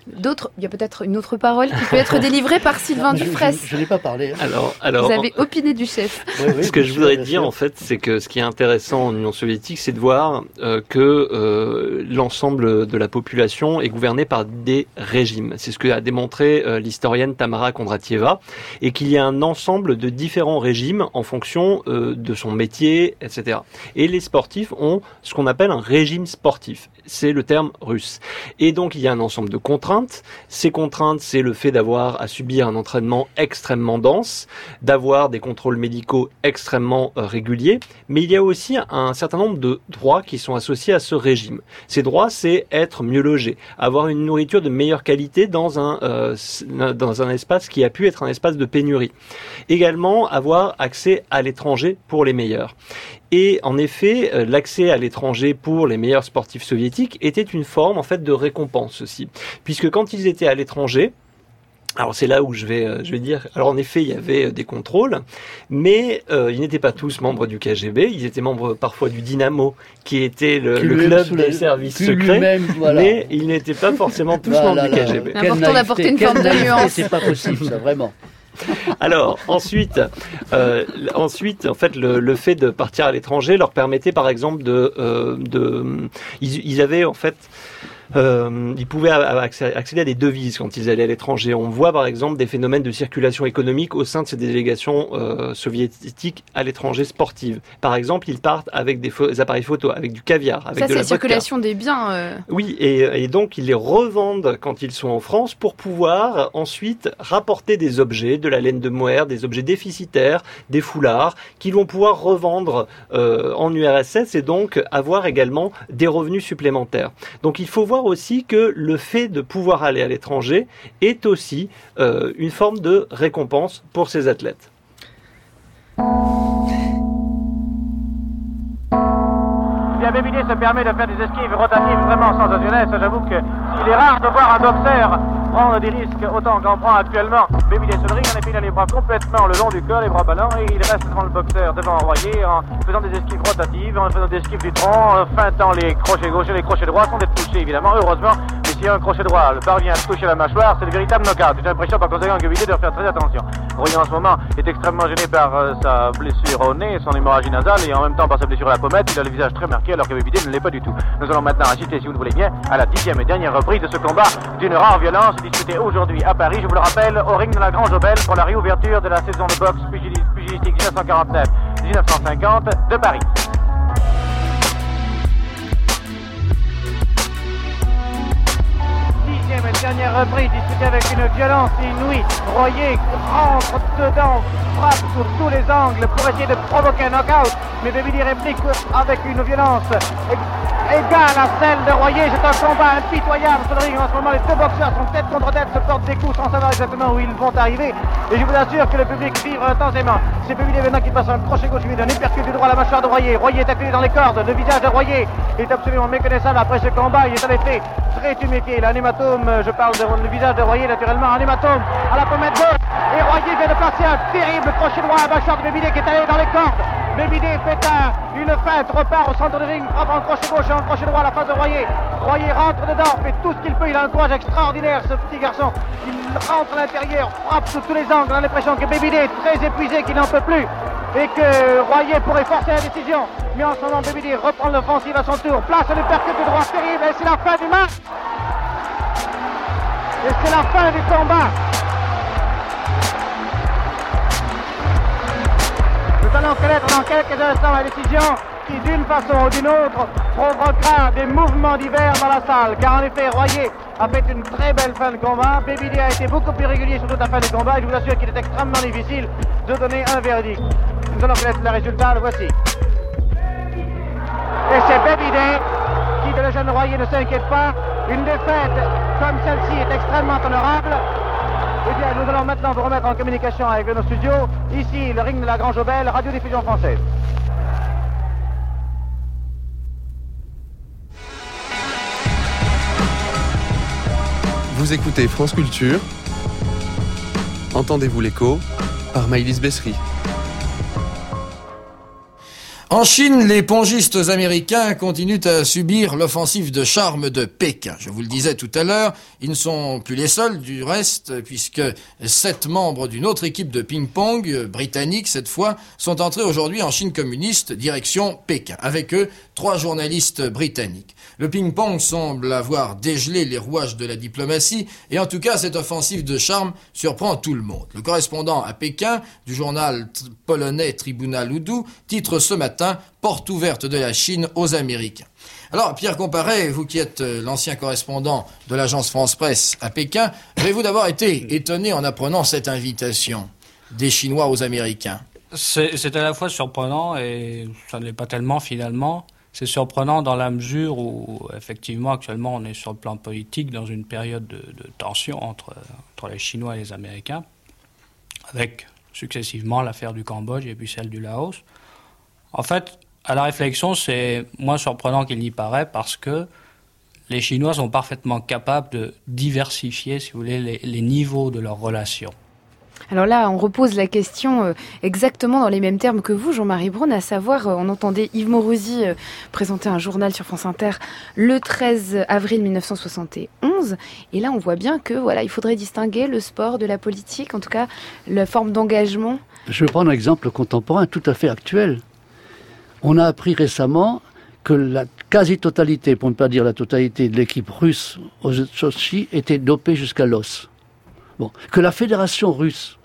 D'autres, il y a peut-être une autre parole qui peut être délivrée par Sylvain Dufraisse. Je, je, je n'ai pas parlé. Hein. Alors, alors, vous avez opiné du chef. Oui, oui, ce que je voudrais dire, en fait, c'est que ce qui est intéressant en Union soviétique, c'est de voir euh, que euh, l'ensemble de la population est gouverné par des régimes. C'est ce que a démontré euh, l'historienne Tamara Kondratieva, et qu'il y a un ensemble de différents régimes en fonction euh, de son métier, et cetera. Et les sportifs ont ce qu'on appelle un régime sportif. C'est le terme russe. Et donc, il y a un ensemble de contraintes. Ces contraintes, c'est le fait d'avoir à subir un entraînement extrêmement dense, d'avoir des contrôles médicaux extrêmement euh, réguliers, mais il y a aussi un certain nombre de droits qui sont associés à ce régime. Ces droits, c'est être mieux logé, avoir une nourriture de meilleure qualité dans un, euh, dans un espace qui a pu être un espace de pénurie. Également, avoir accès à l'étranger pour les meilleurs. Et en effet, l'accès à l'étranger pour les meilleurs sportifs soviétiques était une forme en fait de récompense aussi, puisque quand ils étaient à l'étranger, alors c'est là où je vais, je vais dire. Alors en effet, il y avait des contrôles, mais euh, ils n'étaient pas tous membres du K G B. Ils étaient membres parfois du Dynamo, qui était le, le club des la... services secrets, voilà. Mais ils n'étaient pas forcément tous voilà, membres là, du K G B. C'est important d'apporter une forme de nuance. C'est pas possible, ça vraiment. Alors ensuite, euh, ensuite, en fait, le, le fait de partir à l'étranger leur permettait, par exemple, de, euh, de, ils, ils avaient en fait. Euh, ils pouvaient accéder à des devises quand ils allaient à l'étranger. On voit par exemple des phénomènes de circulation économique au sein de ces délégations euh, soviétiques à l'étranger sportives. Par exemple, ils partent avec des, fo- des appareils photo, avec du caviar, avec ça, de la vodka. Ça, c'est la circulation des biens. Euh... Oui, et, et donc ils les revendent quand ils sont en France pour pouvoir ensuite rapporter des objets, de la laine de mohair, des objets déficitaires, des foulards, qu'ils vont pouvoir revendre euh, en U R S S et donc avoir également des revenus supplémentaires. Donc il faut voir aussi que le fait de pouvoir aller à l'étranger est aussi euh, une forme de récompense pour ces athlètes. Bien, Bébidet se permet de faire des esquives rotatives vraiment sensationnelles. Ça, j'avoue qu'il est rare de voir un boxeur prendre des risques autant qu'en prend actuellement Bébidet sur le ring. En effet, il a les bras complètement le long du corps, les bras ballants, et il reste devant le boxeur, devant Royer, en faisant des esquives rotatives, en faisant des esquives du tronc, en feintant les crochets gauche et les crochets droits sans être touchés, évidemment, heureusement. Mais s'il y a un crochet droit, le parvient à toucher la mâchoire, c'est le véritable knockout. J'ai l'impression par conséquent que Bébidet doit faire très attention. Royer en ce moment est extrêmement gêné par euh, sa blessure au nez, son hémorragie nasale, et en même temps par sa blessure à la pommette. Il a le visage très marqué alors que Bébidet ne l'est pas du tout. Nous allons maintenant assister, si vous le voulez bien, à la dixième et dernière reprise de ce combat d'une rare violence disputé aujourd'hui à Paris, je vous le rappelle, au ring de la Grange Obel pour la réouverture de la saison de boxe pugilistique dix-neuf cent quarante-neuf dix-neuf cent cinquante de Paris. Dixième et dernière reprise disputée avec une violence inouïe. Royer rentre dedans, frappe sur tous les angles pour essayer de provoquer un knockout, mais Bébidet réplique avec une violence égale à celle de Royer. C'est un combat impitoyable sur le ring. En ce moment, les deux boxeurs sont tête contre tête, se portent des coups sans savoir exactement où ils vont arriver. Et je vous assure que le public vibre intensément. C'est Bébidet maintenant qui passe un crochet gauche, lui donne un uppercut du droit à la mâchoire de Royer. Royer est acculé dans les cordes. Le visage de Royer est absolument méconnaissable après ce combat. Il est en effet très tuméfié. Il a un hématome, je parle de le visage de Royer naturellement, un hématome à la pommette gauche. Et Royer vient de placer un terrible crochet droit à la mâchoire de Bébidet qui est allé dans les cordes. Bébidet fait un, une feinte, repart au centre du ring, frappe en crochet gauche et en crochet droit à la face de Royer. Royer rentre dedans, fait tout ce qu'il peut, il a un courage extraordinaire ce petit garçon. Il rentre à l'intérieur, frappe sous tous les angles, on a l'impression que Bébidet est très épuisé, qu'il n'en peut plus. Et que Royer pourrait forcer la décision. Mais en ce moment, Bébidet reprend l'offensive à son tour, place le percute du droit terrible et c'est la fin du match. Et c'est la fin du combat. Nous allons connaître dans quelques instants la décision qui, d'une façon ou d'une autre, provoquera des mouvements divers dans la salle. Car en effet, Royer a fait une très belle fin de combat. Bébidet a été beaucoup plus régulier sur toute la fin du combat. Et je vous assure qu'il est extrêmement difficile de donner un verdict. Nous allons connaître le résultat, le voici. Et c'est Bébidet qui, de le jeune Royer, ne s'inquiète pas. Une défaite comme celle-ci est extrêmement honorable. Eh bien, nous allons maintenant vous remettre en communication avec nos studios. Ici, le ring de la Grange Obel, radiodiffusion française. Vous écoutez France Culture. Entendez-vous l'écho par Maïlys Bessery. En Chine, les pongistes américains continuent à subir l'offensive de charme de Pékin. Je vous le disais tout à l'heure, ils ne sont plus les seuls du reste, puisque sept membres d'une autre équipe de ping-pong, britannique cette fois, sont entrés aujourd'hui en Chine communiste, direction Pékin. Avec eux, trois journalistes britanniques. Le ping-pong semble avoir dégelé les rouages de la diplomatie, et en tout cas, cette offensive de charme surprend tout le monde. Le correspondant à Pékin du journal t- polonais Tribunal Udu titre ce matin « Porte ouverte de la Chine aux Américains ». Alors, Pierre Comparé, vous qui êtes l'ancien correspondant de l'agence France-Presse à Pékin, avez-vous d'abord été étonné en apprenant cette invitation des Chinois aux Américains ? C'est, c'est à la fois surprenant et ça ne l'est pas tellement finalement. C'est surprenant dans la mesure où, effectivement, actuellement, on est sur le plan politique dans une période de, de tension entre, entre les Chinois et les Américains, avec successivement l'affaire du Cambodge et puis celle du Laos. En fait, à la réflexion, c'est moins surprenant qu'il n'y paraît parce que les Chinois sont parfaitement capables de diversifier, si vous voulez, les, les niveaux de leurs relations. Alors là, on repose la question euh, exactement dans les mêmes termes que vous, Jean-Marie Braun, à savoir, euh, on entendait Yves Morosi euh, présenter un journal sur France Inter le treize avril mille neuf cent soixante et onze, et là on voit bien que voilà, il faudrait distinguer le sport de la politique, en tout cas la forme d'engagement. Je vais prendre un exemple contemporain tout à fait actuel. On a appris récemment que la quasi-totalité, pour ne pas dire la totalité, de l'équipe russe aux Sochi était dopée jusqu'à l'os. Bon, que la fédération russe,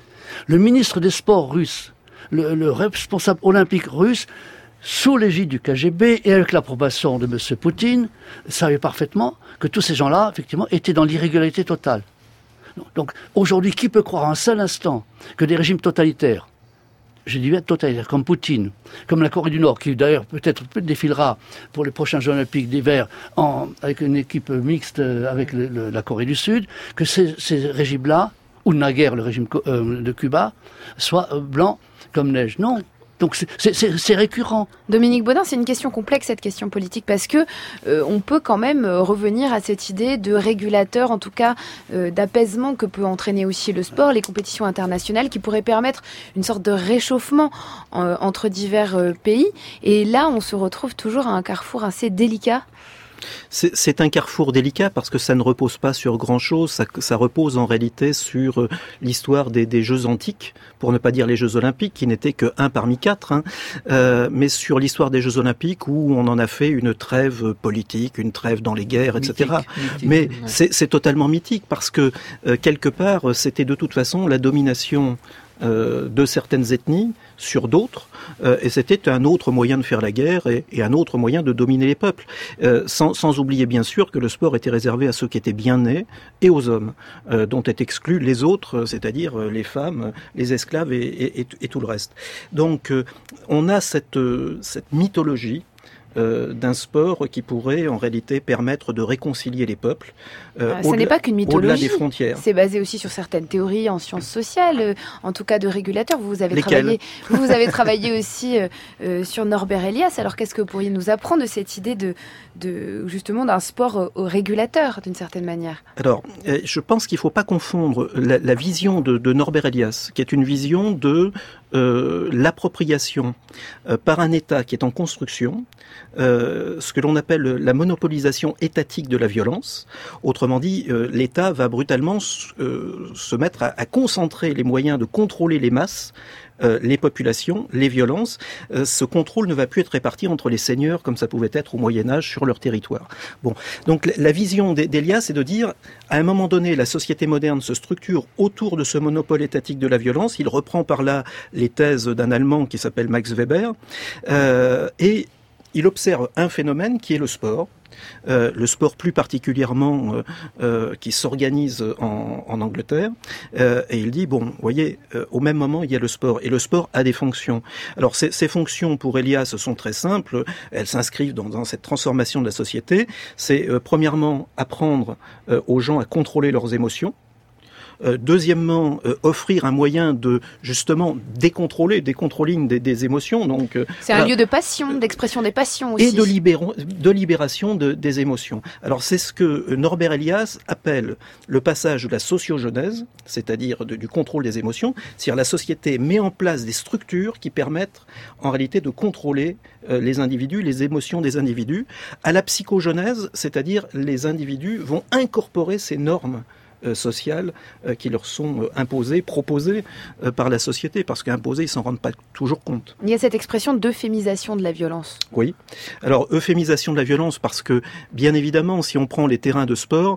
le ministre des Sports russe, le, le responsable olympique russe, sous l'égide du K G B et avec l'approbation de M. Poutine, savait parfaitement que tous ces gens-là, effectivement, étaient dans l'irrégularité totale. Donc, aujourd'hui, qui peut croire un seul instant que des régimes totalitaires, je dis bien totalitaires, comme Poutine, comme la Corée du Nord, qui d'ailleurs peut-être défilera pour les prochains Jeux Olympiques d'hiver en, avec une équipe mixte avec le, le, la Corée du Sud, que ces, ces régimes-là, ou naguère le régime euh, de Cuba, soient euh, blancs comme neige. Non. Donc c'est, c'est, c'est récurrent. Dominique Baudin, c'est une question complexe, cette question politique, parce que euh, on peut quand même euh, revenir à cette idée de régulateur, en tout cas euh, d'apaisement que peut entraîner aussi le sport, les compétitions internationales, qui pourraient permettre une sorte de réchauffement euh, entre divers euh, pays. Et là, on se retrouve toujours à un carrefour assez délicat. C'est, c'est un carrefour délicat parce que ça ne repose pas sur grand-chose, ça, ça repose en réalité sur l'histoire des, des Jeux antiques, pour ne pas dire les Jeux olympiques, qui n'étaient que un parmi quatre, hein, euh, mais sur l'histoire des Jeux olympiques où on en a fait une trêve politique, une trêve dans les guerres, et cetera. Mythique, mythique, mais ouais. c'est, c'est totalement mythique parce que, euh, quelque part, c'était de toute façon la domination euh, de certaines ethnies sur d'autres, euh, et c'était un autre moyen de faire la guerre et, et un autre moyen de dominer les peuples, euh, sans, sans oublier bien sûr que le sport était réservé à ceux qui étaient bien nés et aux hommes, euh, dont est exclus les autres, c'est-à-dire les femmes, les esclaves et, et, et, et tout le reste. Donc euh, on a cette, cette mythologie Euh, d'un sport qui pourrait en réalité permettre de réconcilier les peuples. Euh, ah, ça n'est pas qu'une mythologie, au-delà des frontières. C'est basé aussi sur certaines théories en sciences sociales, euh, en tout cas de régulateurs. Vous avez Lesquelles travaillé, vous, vous avez travaillé aussi euh, euh, sur Norbert Elias. Alors qu'est-ce que vous pourriez nous apprendre de cette idée de, de justement d'un sport euh, régulateur d'une certaine manière? Alors, euh, je pense qu'il ne faut pas confondre la, la vision de, de Norbert Elias, qui est une vision de euh, l'appropriation euh, par un État qui est en construction. Euh, ce que l'on appelle la monopolisation étatique de la violence. Autrement dit, euh, l'État va brutalement euh, se mettre à, à concentrer les moyens de contrôler les masses, euh, les populations, les violences. Euh, ce contrôle ne va plus être réparti entre les seigneurs comme ça pouvait être au Moyen-Âge sur leur territoire. Bon, donc la, la vision d'Elias, c'est de dire, à un moment donné, la société moderne se structure autour de ce monopole étatique de la violence. Il reprend par là les thèses d'un Allemand qui s'appelle Max Weber, euh, et il observe un phénomène qui est le sport, euh, le sport plus particulièrement euh, euh, qui s'organise en, en Angleterre, euh, et il dit, bon, vous voyez, euh, au même moment, il y a le sport, et le sport a des fonctions. Alors, ces, ces fonctions, pour Elias, sont très simples, elles s'inscrivent dans, dans cette transformation de la société. C'est, euh, premièrement, apprendre euh, aux gens à contrôler leurs émotions. Euh, deuxièmement, euh, offrir un moyen de justement décontrôler, décontrolling des, des émotions. Donc, euh, c'est voilà. un lieu de passion, d'expression des passions aussi. Et de, libéron, de libération de, des émotions. Alors c'est ce que Norbert Elias appelle le passage de la sociogenèse, c'est-à-dire de, du contrôle des émotions. C'est-à-dire la société met en place des structures qui permettent en réalité de contrôler euh, les individus, les émotions des individus, à la psychogenèse, c'est-à-dire les individus vont incorporer ces normes euh, sociales euh, qui leur sont euh, imposées, proposées euh, par la société, parce qu'imposées, ils s'en rendent pas toujours compte. Il y a cette expression d'euphémisation de la violence. Oui. Alors, euphémisation de la violence, parce que, bien évidemment, si on prend les terrains de sport,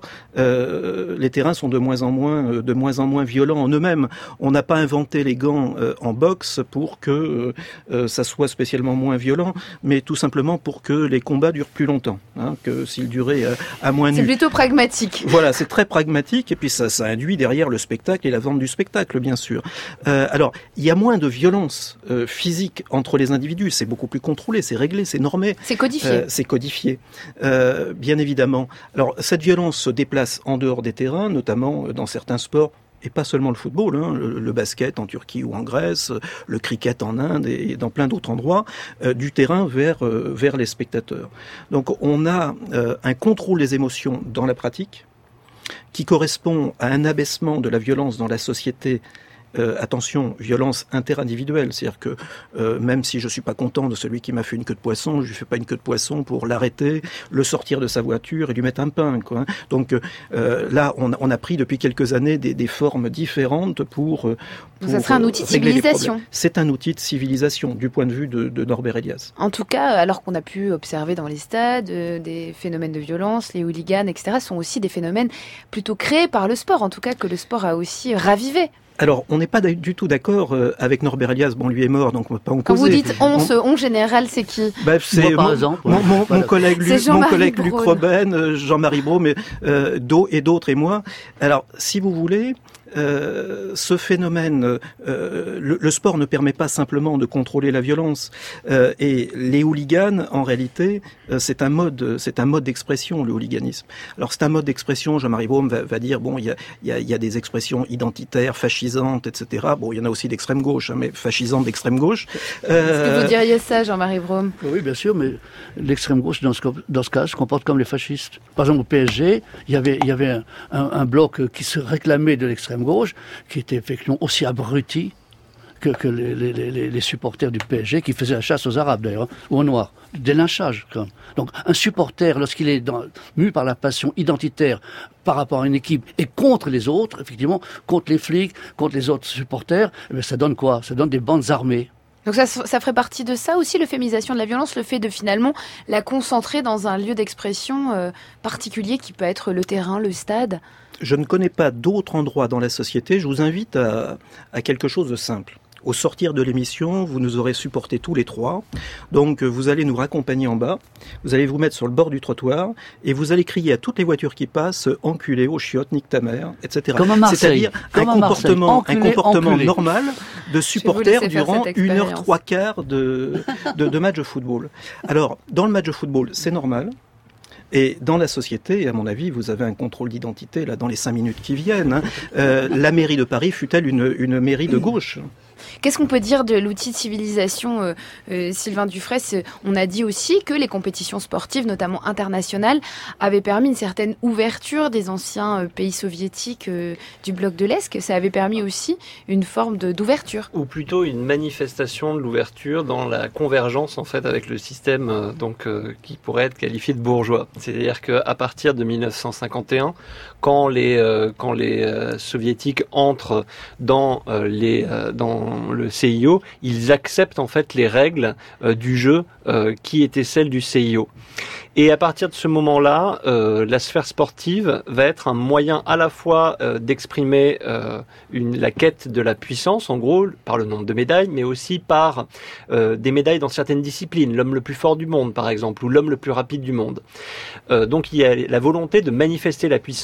euh, les terrains sont de moins en moins, euh, de moins en moins violents en eux-mêmes. On n'a pas inventé les gants euh, en boxe pour que euh, ça soit spécialement moins violent, mais tout simplement pour que les combats durent plus longtemps, hein, que s'ils duraient euh, à moins nu. C'est plutôt pragmatique. Voilà, c'est très pragmatique, et puis ça, ça induit derrière le spectacle et la vente du spectacle, bien sûr. Euh, alors, il y a moins de violence euh, physique entre les individus, c'est beaucoup plus contrôlé, c'est réglé, c'est normé. C'est codifié. Euh, c'est codifié, euh, bien évidemment. Alors, cette violence se déplace en dehors des terrains, notamment dans certains sports, et pas seulement le football, hein, le, le basket en Turquie ou en Grèce, le cricket en Inde et dans plein d'autres endroits, euh, du terrain vers, euh, vers les spectateurs. Donc, on a euh, un contrôle des émotions dans la pratique, qui correspond à un abaissement de la violence dans la société. Euh, attention, violence interindividuelle, c'est-à-dire que euh, même si je suis pas content de celui qui m'a fait une queue de poisson, je lui fais pas une queue de poisson pour l'arrêter, le sortir de sa voiture et lui mettre un pain, quoi. Hein. Donc euh, là, on, on a pris depuis quelques années des, des formes différentes pour. pour ça serait un outil de civilisation. C'est un outil de civilisation du point de vue de, de Norbert Elias. En tout cas, alors qu'on a pu observer dans les stades euh, des phénomènes de violence, les hooligans, et cetera, sont aussi des phénomènes plutôt créés par le sport, en tout cas que le sport a aussi ravivé. Alors, on n'est pas du tout d'accord avec Norbert Elias. Bon, lui est mort, donc on ne peut pas en causer. Quand vous dites on, on... ce on général, c'est qui? Bah, c'est Moi, par mon, exemple. Mon, mon, voilà. mon collègue, Luc, mon collègue Luc Robben, Jean-Marie Brault, mais euh, et d'autres et moi. Alors, si vous voulez, euh, ce phénomène, euh, le, le sport ne permet pas simplement de contrôler la violence. Euh, et les hooligans, en réalité, euh, c'est un mode, c'est un mode d'expression, le hooliganisme. Alors, c'est un mode d'expression. Jean-Marie Brault va, va dire bon, il y a, il y a, il y a des expressions identitaires, fascisantes, et cetera. Bon, il y en a aussi d'extrême gauche, hein, mais fascisantes d'extrême gauche. Euh... Est-ce que vous diriez ça, Jean-Marie Brault? Oui, bien sûr, mais l'extrême gauche, dans ce, dans ce cas, se comporte comme les fascistes. Par exemple, au P S G, il y avait, il y avait un, un, un bloc qui se réclamait de l'extrême gauche, qui était effectivement aussi abruti que, que les, les, les, les supporters du P S G, qui faisaient la chasse aux Arabes d'ailleurs, hein, ou aux Noirs. Des lynchages, quand même. Donc, un supporter, lorsqu'il est dans, mu par la passion identitaire par rapport à une équipe et contre les autres, effectivement, contre les flics, contre les autres supporters, eh bien, ça donne quoi? Ça donne des bandes armées. Donc ça, ça ferait partie de ça aussi, l'euphémisation de la violence, le fait de finalement la concentrer dans un lieu d'expression euh, particulier qui peut être le terrain, le stade. Je ne connais pas d'autres endroits dans la société. Je vous invite à, à quelque chose de simple. Au sortir de l'émission, vous nous aurez supportés tous les trois. Donc, vous allez nous raccompagner en bas. Vous allez vous mettre sur le bord du trottoir et vous allez crier à toutes les voitures qui passent « enculé, aux chiottes, nique ta mère », et cetera. Comme à Marseille. C'est-à-dire Comme un à comportement, enculé, un comportement enculé. normal de supporters durant une heure trois quarts de, de, de match de football. Alors, dans le match de football, c'est normal. Et dans la société, à mon avis, vous avez un contrôle d'identité là dans les cinq minutes qui viennent. Hein. Euh, la mairie de Paris fut-elle une, une mairie de gauche ? Qu'est-ce qu'on peut dire de l'outil de civilisation, euh, euh, Sylvain Dufraisse? On a dit aussi que les compétitions sportives, notamment internationales, avaient permis une certaine ouverture des anciens euh, pays soviétiques euh, du bloc de l'Est, que ça avait permis aussi une forme de, d'ouverture. Ou plutôt une manifestation de l'ouverture dans la convergence en fait avec le système euh, donc euh, qui pourrait être qualifié de bourgeois. C'est-à-dire qu'à partir de mille neuf cent cinquante et un, quand les euh, quand les euh, soviétiques entrent dans euh, les euh, dans le C I O, ils acceptent en fait les règles euh, du jeu euh, qui étaient celles du C I O. Et à partir de ce moment-là, euh, la sphère sportive va être un moyen à la fois euh, d'exprimer euh, une, la quête de la puissance, en gros, par le nombre de médailles, mais aussi par euh, des médailles dans certaines disciplines, l'homme le plus fort du monde, par exemple, ou l'homme le plus rapide du monde. Euh, donc il y a la volonté de manifester la puissance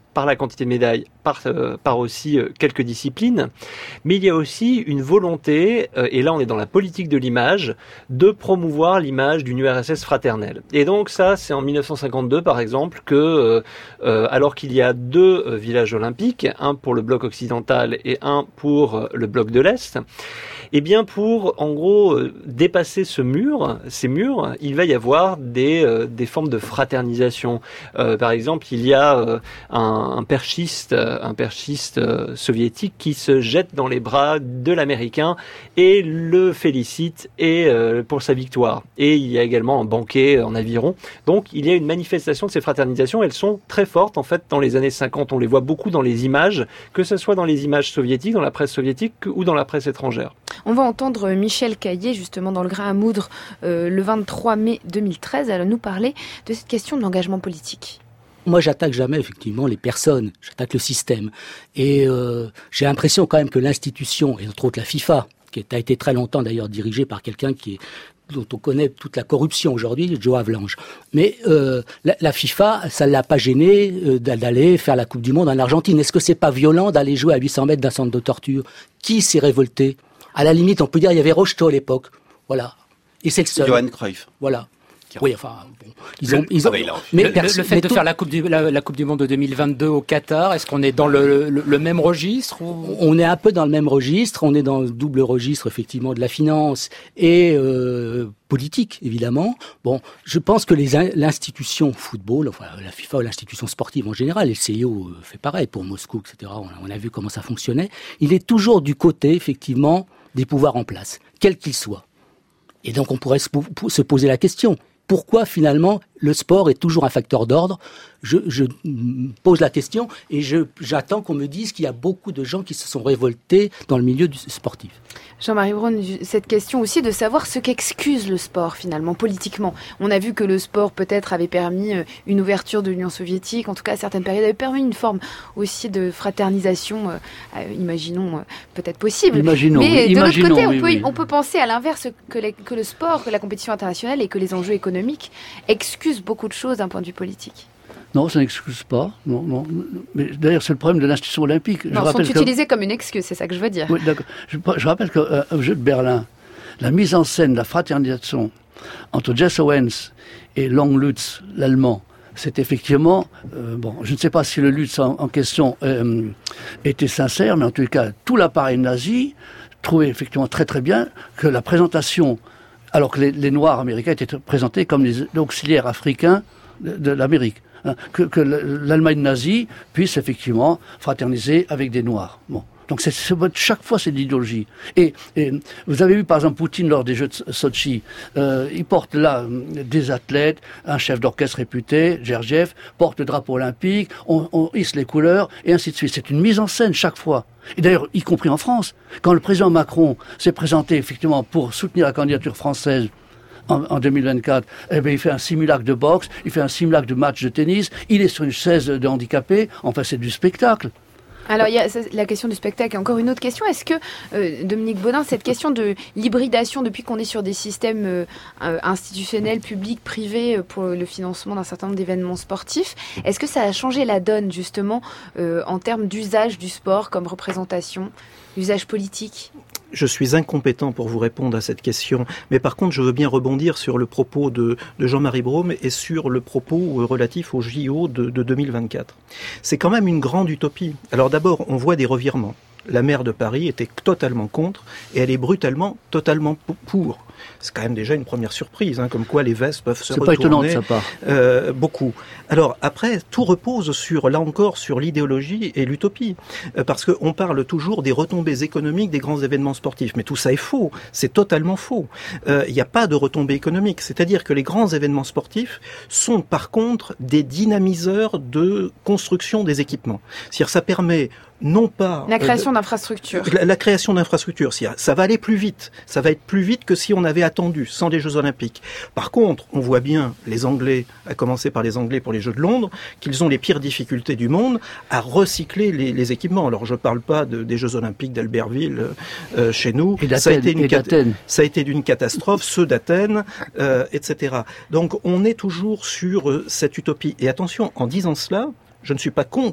par la quantité de médailles, par, euh, par aussi euh, quelques disciplines, mais il y a aussi une volonté, euh, et là on est dans la politique de l'image, de promouvoir l'image d'une U R S S fraternelle. Et donc ça, c'est en mille neuf cent cinquante-deux par exemple que, euh, euh, alors qu'il y a deux euh, villages olympiques, un pour le bloc occidental et un pour euh, le bloc de l'Est, eh bien pour en gros euh, dépasser ce mur, ces murs, il va y avoir des, euh, des formes de fraternisation. Euh, par exemple, il y a euh, un un perchiste, un perchiste euh, soviétique qui se jette dans les bras de l'Américain et le félicite et euh, pour sa victoire. Et il y a également un banquet en aviron. Donc il y a une manifestation de ces fraternisations. Elles sont très fortes en fait dans les années cinquante. On les voit beaucoup dans les images, que ce soit dans les images soviétiques, dans la presse soviétique ou dans la presse étrangère. On va entendre Michel Caillé, justement dans le Grain à moudre, euh, le vingt-trois mai deux mille treize, à nous parler de cette question de l'engagement politique. Moi, j'attaque jamais, effectivement, les personnes. J'attaque le système. Et euh, j'ai l'impression quand même que l'institution, et entre autres la FIFA, qui a été très longtemps d'ailleurs dirigée par quelqu'un qui est, dont on connaît toute la corruption aujourd'hui, Joe Havelange. Mais euh, la, la FIFA, ça ne l'a pas gêné euh, d'aller faire la Coupe du Monde en Argentine. Est-ce que c'est pas violent d'aller jouer à huit cents mètres d'un centre de torture ? Qui s'est révolté ? À la limite, on peut dire il y avait Rocheteau à l'époque. Voilà. Et c'est le seul. Johan Cruyff. Voilà. Oui, enfin, bon, ils ont, ils ont. Le, mais le, le fait mais de tout... faire la coupe, du, la, la coupe du Monde de deux mille vingt-deux au Qatar, est-ce qu'on est dans le, le, le même registre ou... On est un peu dans le même registre. On est dans le double registre, effectivement, de la finance et euh, politique, évidemment. Bon, je pense que les l'institution football, enfin la FIFA ou l'institution sportive en général, et le C I O fait pareil pour Moscou, et cetera. On a, on a vu comment ça fonctionnait. Il est toujours du côté, effectivement, des pouvoirs en place, quels qu'ils soient. Et donc, on pourrait se, se poser la question. Pourquoi finalement le sport est toujours un facteur d'ordre ? Je, je pose la question et je, j'attends qu'on me dise qu'il y a beaucoup de gens qui se sont révoltés dans le milieu du sportif. Jean-Marie Braun, cette question aussi de savoir ce qu'excuse le sport finalement, politiquement. On a vu que le sport peut-être avait permis une ouverture de l'Union soviétique, en tout cas à certaines périodes, avait permis une forme aussi de fraternisation, euh, imaginons, euh, peut-être possible. Imaginons, Mais oui, de imaginons, l'autre côté, oui, on, peut, oui. on peut penser à l'inverse, que, les, que le sport, que la compétition internationale et que les enjeux économiques excusent beaucoup de choses d'un point de vue politique. Non, ça n'excuse pas. Non, non. Mais d'ailleurs, c'est le problème de l'institution olympique. Non, je sont que... utilisés comme une excuse, c'est ça que je veux dire. Oui, d'accord. Je, je rappelle qu'au euh, Jeu de Berlin, la mise en scène, la fraternisation entre Jesse Owens et Long Lutz, l'allemand, c'est effectivement, euh, bon, je ne sais pas si le Lutz en, en question euh, était sincère, mais en tout cas, tout l'appareil nazi trouvait effectivement très très bien que la présentation, alors que les, les Noirs américains étaient présentés comme les auxiliaires africains de, de l'Amérique. Hein, que, que l'Allemagne nazie puisse effectivement fraterniser avec des Noirs. Bon. Donc c'est, c'est, chaque fois c'est de l'idéologie. Et, et vous avez vu par exemple Poutine lors des Jeux de Sochi, euh, il porte là des athlètes, un chef d'orchestre réputé, Gergiev, porte le drapeau olympique, on, on hisse les couleurs et ainsi de suite. C'est une mise en scène chaque fois. Et d'ailleurs, y compris en France, quand le président Macron s'est présenté effectivement pour soutenir la candidature française En, en deux mille vingt-quatre, eh bien, il fait un simulacre de boxe, il fait un simulacre de match de tennis, il est sur une chaise de handicapé, enfin c'est du spectacle. Alors, il y a la question du spectacle. Et encore une autre question. Est-ce que, euh, Dominique Baudin, cette question de l'hybridation, depuis qu'on est sur des systèmes euh, institutionnels, publics, privés, pour le financement d'un certain nombre d'événements sportifs, est-ce que ça a changé la donne, justement, euh, en termes d'usage du sport comme représentation, usage politique ? Je suis incompétent pour vous répondre à cette question, mais par contre, je veux bien rebondir sur le propos de, de Jean-Marie Braun et sur le propos relatif au J O de, de deux mille vingt-quatre. C'est quand même une grande utopie. Alors d'abord, on voit des revirements. La maire de Paris était totalement contre et elle est brutalement totalement pour. C'est quand même déjà une première surprise, hein, comme quoi les vestes peuvent se C'est retourner. pas étonnant de sa part. Euh, beaucoup. Alors après, tout repose sur, là encore, sur l'idéologie et l'utopie, euh, parce qu'on parle toujours des retombées économiques des grands événements sportifs, mais tout ça est faux. C'est totalement faux. Il euh, n'y a pas de retombées économiques. C'est-à-dire que les grands événements sportifs sont par contre des dynamiseurs de construction des équipements. C'est-à-dire ça permet non pas... La création euh, d'infrastructures. La, la création d'infrastructures. Ça va aller plus vite. Ça va être plus vite que si on avait attendu, sans les Jeux Olympiques. Par contre, on voit bien, les Anglais, à commencer par les Anglais pour les Jeux de Londres, qu'ils ont les pires difficultés du monde à recycler les, les équipements. Alors, je ne parle pas de, des Jeux Olympiques d'Albertville euh, chez nous. Et ça a, été une cat- ça a été d'une catastrophe, ceux d'Athènes, euh, et cetera. Donc, on est toujours sur euh, cette utopie. Et attention, en disant cela, je ne suis pas contre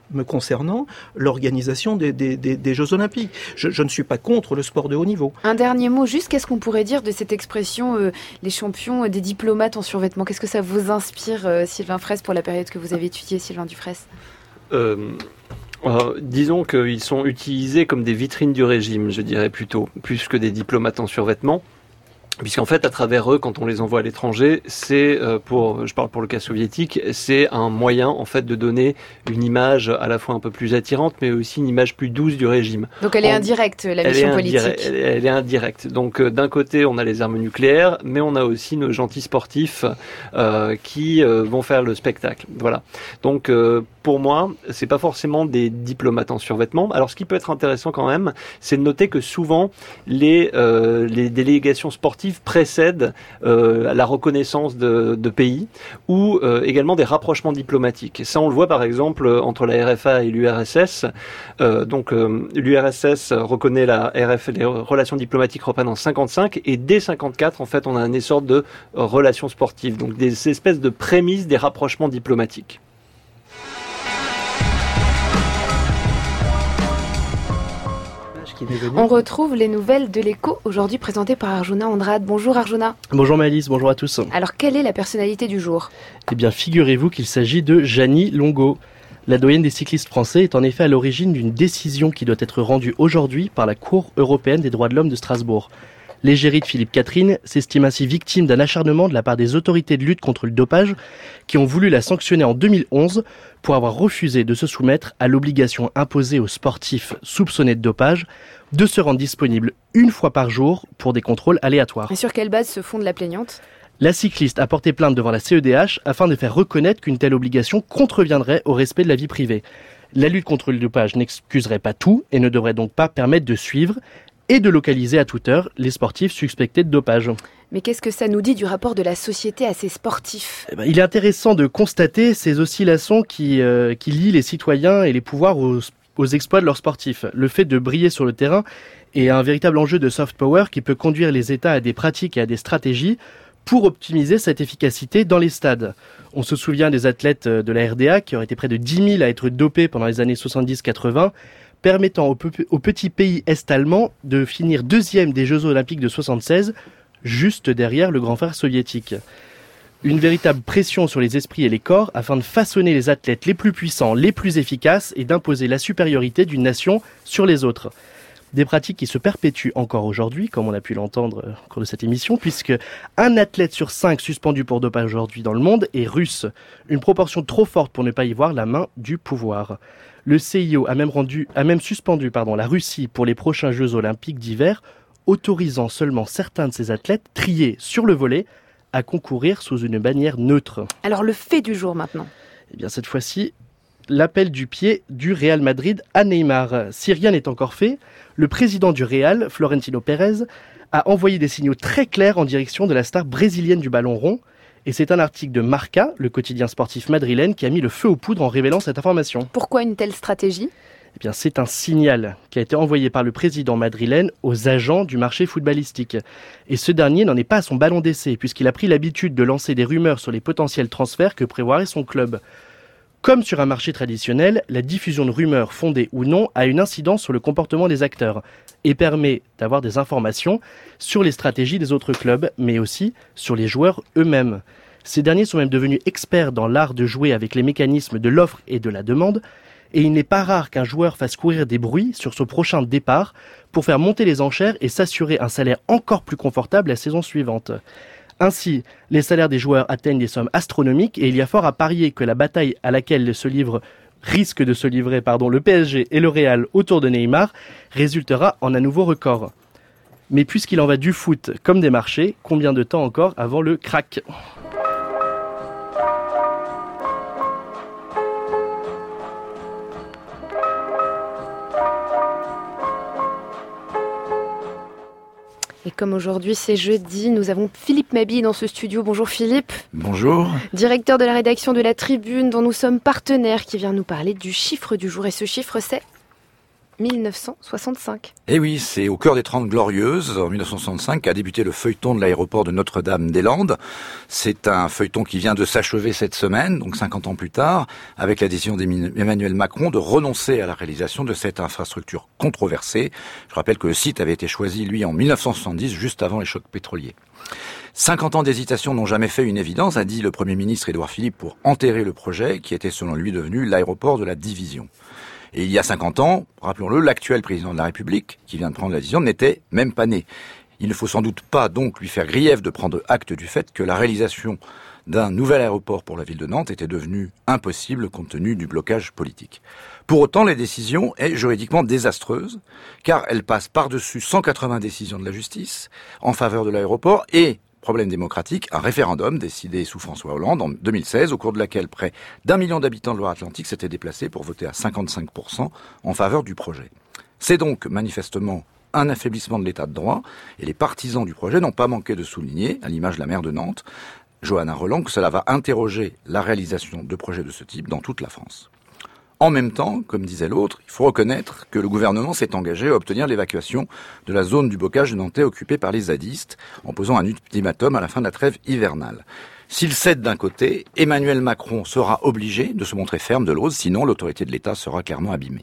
me concernant, l'organisation des, des, des, des Jeux Olympiques. Je, je ne suis pas contre le sport de haut niveau. Un dernier mot, juste, qu'est-ce qu'on pourrait dire de cette expression euh, les champions euh, des diplomates en survêtement? Qu'est-ce que ça vous inspire, euh, Sylvain Fraisse, pour la période que vous avez étudiée, Sylvain Dufraisse? euh, euh, Disons qu'ils sont utilisés comme des vitrines du régime, je dirais plutôt, plus que des diplomates en survêtement. Puisqu'en fait, à travers eux, quand on les envoie à l'étranger, c'est euh, pour, je parle pour le cas soviétique, c'est un moyen en fait de donner une image à la fois un peu plus attirante, mais aussi une image plus douce du régime. Donc elle est on, indirecte, la elle mission est politique. Indirect, elle, elle est indirecte. Donc euh, d'un côté, on a les armes nucléaires, mais on a aussi nos gentils sportifs euh, qui euh, vont faire le spectacle. Voilà. Donc euh, pour moi, c'est pas forcément des diplomates en survêtement. Alors ce qui peut être intéressant quand même, c'est de noter que souvent les euh, les délégations sportives précède euh, la reconnaissance de, de pays ou euh, également des rapprochements diplomatiques. Et ça, on le voit par exemple entre la R F A et l'U R S S. Euh, donc euh, l'U R S S reconnaît la R F, les relations diplomatiques européennes en cinquante-cinq et dès cinquante-quatre, en fait, on a un essor de euh, relations sportives, donc des espèces de prémices des rapprochements diplomatiques. On retrouve les nouvelles de l'Écho, aujourd'hui présentées par Arjuna Andrade. Bonjour Arjuna. Bonjour Malice, bonjour à tous. Alors quelle est la personnalité du jour? Eh bien figurez-vous qu'il s'agit de Jeannie Longo. La doyenne des cyclistes français est en effet à l'origine d'une décision qui doit être rendue aujourd'hui par la Cour européenne des droits de l'homme de Strasbourg. L'égérie de Philippe Catherine s'estime ainsi victime d'un acharnement de la part des autorités de lutte contre le dopage qui ont voulu la sanctionner en deux mille onze pour avoir refusé de se soumettre à l'obligation imposée aux sportifs soupçonnés de dopage de se rendre disponible une fois par jour pour des contrôles aléatoires. Et sur quelle base se fonde la plaignante? La cycliste a porté plainte devant la C E D H afin de faire reconnaître qu'une telle obligation contreviendrait au respect de la vie privée. La lutte contre le dopage n'excuserait pas tout et ne devrait donc pas permettre de suivre et de localiser à toute heure les sportifs suspectés de dopage. Mais qu'est-ce que ça nous dit du rapport de la société à ces sportifs? Eh ben, il est intéressant de constater ces oscillations qui, euh, qui lient les citoyens et les pouvoirs aux, aux exploits de leurs sportifs. Le fait de briller sur le terrain est un véritable enjeu de soft power qui peut conduire les États à des pratiques et à des stratégies pour optimiser cette efficacité dans les stades. On se souvient des athlètes de la R D A qui auraient été près de dix mille à être dopés pendant les années soixante-dix quatre-vingts, permettant au, pe- au petit pays est-allemand de finir deuxième des Jeux Olympiques de soixante-seize, juste derrière le grand frère soviétique. Une véritable pression sur les esprits et les corps afin de façonner les athlètes les plus puissants, les plus efficaces et d'imposer la supériorité d'une nation sur les autres. Des pratiques qui se perpétuent encore aujourd'hui, comme on a pu l'entendre au cours de cette émission, puisque un athlète sur cinq suspendu pour dopage aujourd'hui dans le monde est russe. Une proportion trop forte pour ne pas y voir la main du pouvoir. Le C I O a même, rendu, a même suspendu pardon, la Russie pour les prochains Jeux Olympiques d'hiver, autorisant seulement certains de ses athlètes triés sur le volet à concourir sous une bannière neutre. Alors le fait du jour maintenant. Eh bien cette fois-ci, l'appel du pied du Real Madrid à Neymar. Si rien n'est encore fait, le président du Real, Florentino Pérez, a envoyé des signaux très clairs en direction de la star brésilienne du ballon rond. Et c'est un article de Marca, le quotidien sportif madrilène, qui a mis le feu aux poudres en révélant cette information. Pourquoi une telle stratégie ? Eh bien, c'est un signal qui a été envoyé par le président madrilène aux agents du marché footballistique. Et ce dernier n'en est pas à son ballon d'essai, puisqu'il a pris l'habitude de lancer des rumeurs sur les potentiels transferts que prévoirait son club. Comme sur un marché traditionnel, la diffusion de rumeurs fondées ou non a une incidence sur le comportement des acteurs et permet d'avoir des informations sur les stratégies des autres clubs, mais aussi sur les joueurs eux-mêmes. Ces derniers sont même devenus experts dans l'art de jouer avec les mécanismes de l'offre et de la demande, et il n'est pas rare qu'un joueur fasse courir des bruits sur son prochain départ pour faire monter les enchères et s'assurer un salaire encore plus confortable la saison suivante. Ainsi, les salaires des joueurs atteignent des sommes astronomiques et il y a fort à parier que la bataille à laquelle se livre, risque de se livrer pardon, le P S G et le Real autour de Neymar résultera en un nouveau record. Mais puisqu'il en va du foot comme des marchés, combien de temps encore avant le crack ? Et comme aujourd'hui c'est jeudi, nous avons Philippe Mabille dans ce studio. Bonjour Philippe. Bonjour. Directeur de la rédaction de La Tribune dont nous sommes partenaires, qui vient nous parler du chiffre du jour. Et ce chiffre c'est ? dix-neuf cent soixante-cinq. Et oui, c'est au cœur des Trente Glorieuses, en dix-neuf cent soixante-cinq, qu'a débuté le feuilleton de l'aéroport de Notre-Dame-des-Landes. C'est un feuilleton qui vient de s'achever cette semaine, donc cinquante ans plus tard, avec la décision d'Emmanuel Macron de renoncer à la réalisation de cette infrastructure controversée. Je rappelle que le site avait été choisi, lui, en dix-neuf cent soixante-dix, juste avant les chocs pétroliers. cinquante ans d'hésitation n'ont jamais fait une évidence, a dit le Premier ministre Édouard Philippe, pour enterrer le projet qui était selon lui devenu l'aéroport de la division. Et il y a cinquante ans, rappelons-le, l'actuel président de la République, qui vient de prendre la décision, n'était même pas né. Il ne faut sans doute pas donc lui faire grief de prendre acte du fait que la réalisation d'un nouvel aéroport pour la ville de Nantes était devenue impossible compte tenu du blocage politique. Pour autant, la décision est juridiquement désastreuse, car elle passe par-dessus cent quatre-vingts décisions de la justice en faveur de l'aéroport et, problème démocratique, un référendum décidé sous François Hollande en deux mille seize, au cours de laquelle près d'un million d'habitants de Loire-Atlantique s'étaient déplacés pour voter à cinquante-cinq pour cent en faveur du projet. C'est donc manifestement un affaiblissement de l'état de droit, et les partisans du projet n'ont pas manqué de souligner, à l'image de la maire de Nantes, Johanna Roland, que cela va interroger la réalisation de projets de ce type dans toute la France. En même temps, comme disait l'autre, il faut reconnaître que le gouvernement s'est engagé à obtenir l'évacuation de la zone du bocage nantais occupée par les zadistes, en posant un ultimatum à la fin de la trêve hivernale. S'il cède d'un côté, Emmanuel Macron sera obligé de se montrer ferme de l'autre, sinon l'autorité de l'État sera clairement abîmée.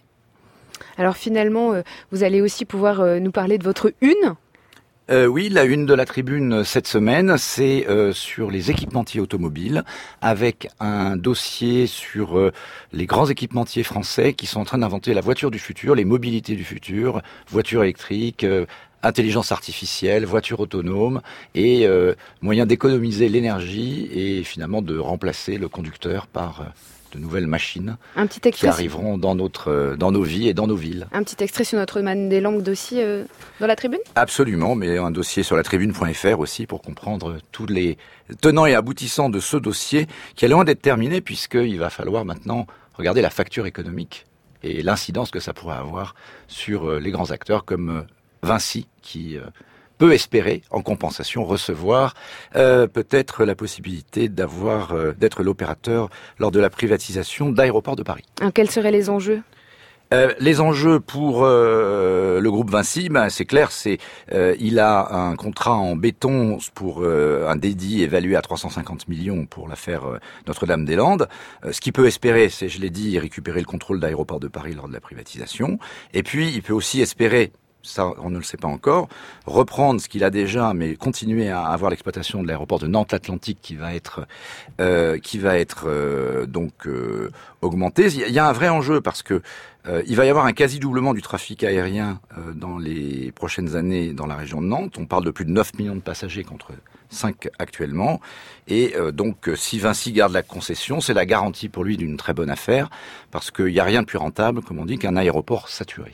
Alors finalement, euh, vous allez aussi pouvoir euh, nous parler de votre une. Euh, oui, la une de la Tribune cette semaine, c'est euh, sur les équipementiers automobiles, avec un dossier sur euh, les grands équipementiers français qui sont en train d'inventer la voiture du futur, les mobilités du futur, voitures électriques, euh, intelligence artificielle, voiture autonome et euh, moyen d'économiser l'énergie et finalement de remplacer le conducteur par euh, de nouvelles machines un petit qui arriveront dans notre, dans nos vies et dans nos villes. Un petit extrait sur Notre-Dame-des-Landes aussi euh, dans la Tribune ? Absolument, mais un dossier sur la tribune point f r aussi pour comprendre tous les tenants et aboutissants de ce dossier qui est loin d'être terminé puisqu'il va falloir maintenant regarder la facture économique et l'incidence que ça pourrait avoir sur les grands acteurs comme Vinci qui peut espérer, en compensation, recevoir euh, peut-être la possibilité d'avoir euh, d'être l'opérateur lors de la privatisation d'Aéroports de Paris. Alors, quels seraient les enjeux ? Euh, les enjeux pour euh, le groupe Vinci, ben, c'est clair, c'est euh, il a un contrat en béton pour euh, un dédit évalué à trois cent cinquante millions pour l'affaire euh, Notre-Dame-des-Landes. Euh, ce qu'il peut espérer, c'est, je l'ai dit, récupérer le contrôle d'Aéroports de Paris lors de la privatisation. Et puis, il peut aussi espérer, ça on ne le sait pas encore, reprendre ce qu'il a déjà, mais continuer à avoir l'exploitation de l'aéroport de Nantes-Atlantique qui va être euh, qui va être euh, donc euh, augmenté. Il y a un vrai enjeu parce que euh, il va y avoir un quasi-doublement du trafic aérien euh, dans les prochaines années dans la région de Nantes. On parle de plus de neuf millions de passagers contre cinq actuellement. Et euh, donc, si Vinci garde la concession, c'est la garantie pour lui d'une très bonne affaire parce qu'il n'y a rien de plus rentable, comme on dit, qu'un aéroport saturé.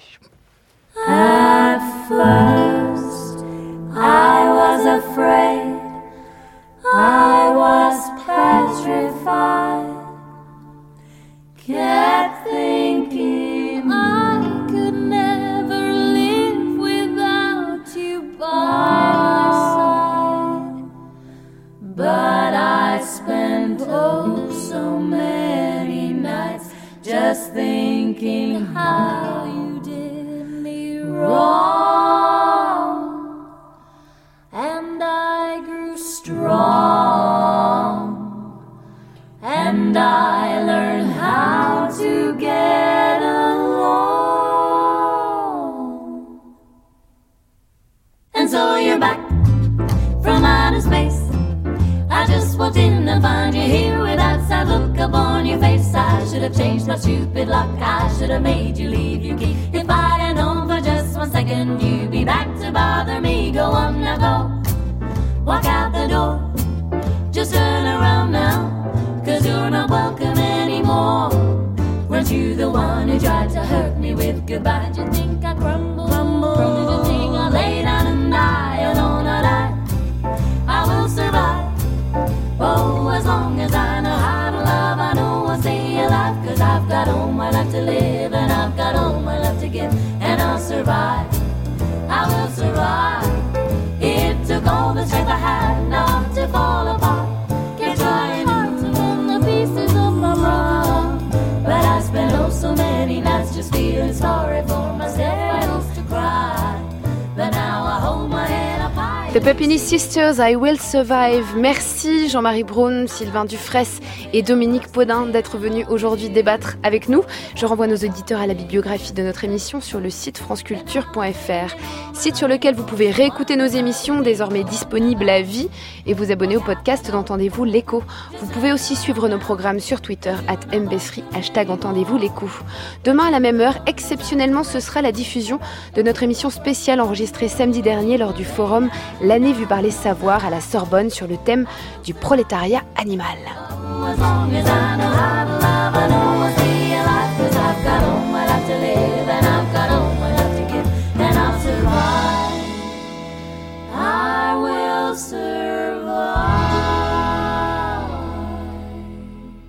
At first, I was afraid, I was petrified, kept thinking I could never live without you by my side. But I spent oh so many nights just thinking how you wrong, and I grew strong, and I learned how to get along. And so you're back from outer space. I just walked in and found you here with that sad look upon your face. I should have changed my stupid luck. I should have made you leave your key. If I had known for just one second you'd be back to bother me. Go on now, go. Walk out the door. Just turn around now, cause you're not welcome anymore. Weren't you the one who tried to hurt me with goodbye? Did you think I'd crumble? Crumble. Did you think I'd lay down and die? Oh no, not I. I will survive. Oh, as long as I know how to love, I know I'll stay alive. Cause I've got all my life to live, and I've got all my life to give, and I'll survive. I will survive. It took all the strength I had not to fall apart. Kept trying hard to mend the pieces of my heart, but I spent oh so many nights just feeling sorry for myself. The Pepini Sisters, I Will Survive. Merci Jean-Marie Braun, Sylvain Dufresne et Dominique Podin d'être venus aujourd'hui débattre avec nous. Je renvoie nos auditeurs à la bibliographie de notre émission sur le site franceculture point f r, site sur lequel vous pouvez réécouter nos émissions désormais disponibles à vie et vous abonner au podcast d'Entendez-vous l'écho. Vous pouvez aussi suivre nos programmes sur Twitter arobase mbesri, hashtag Entendez-vous l'écho. Demain à la même heure, exceptionnellement, ce sera la diffusion de notre émission spéciale enregistrée samedi dernier lors du forum L'année vue par les savoirs à la Sorbonne sur le thème du prolétariat animal. As long as I know how to love, I know I'll stay alive, 'cause I've got all my life to live, and I've got all my life to give, and I'll survive. I will survive.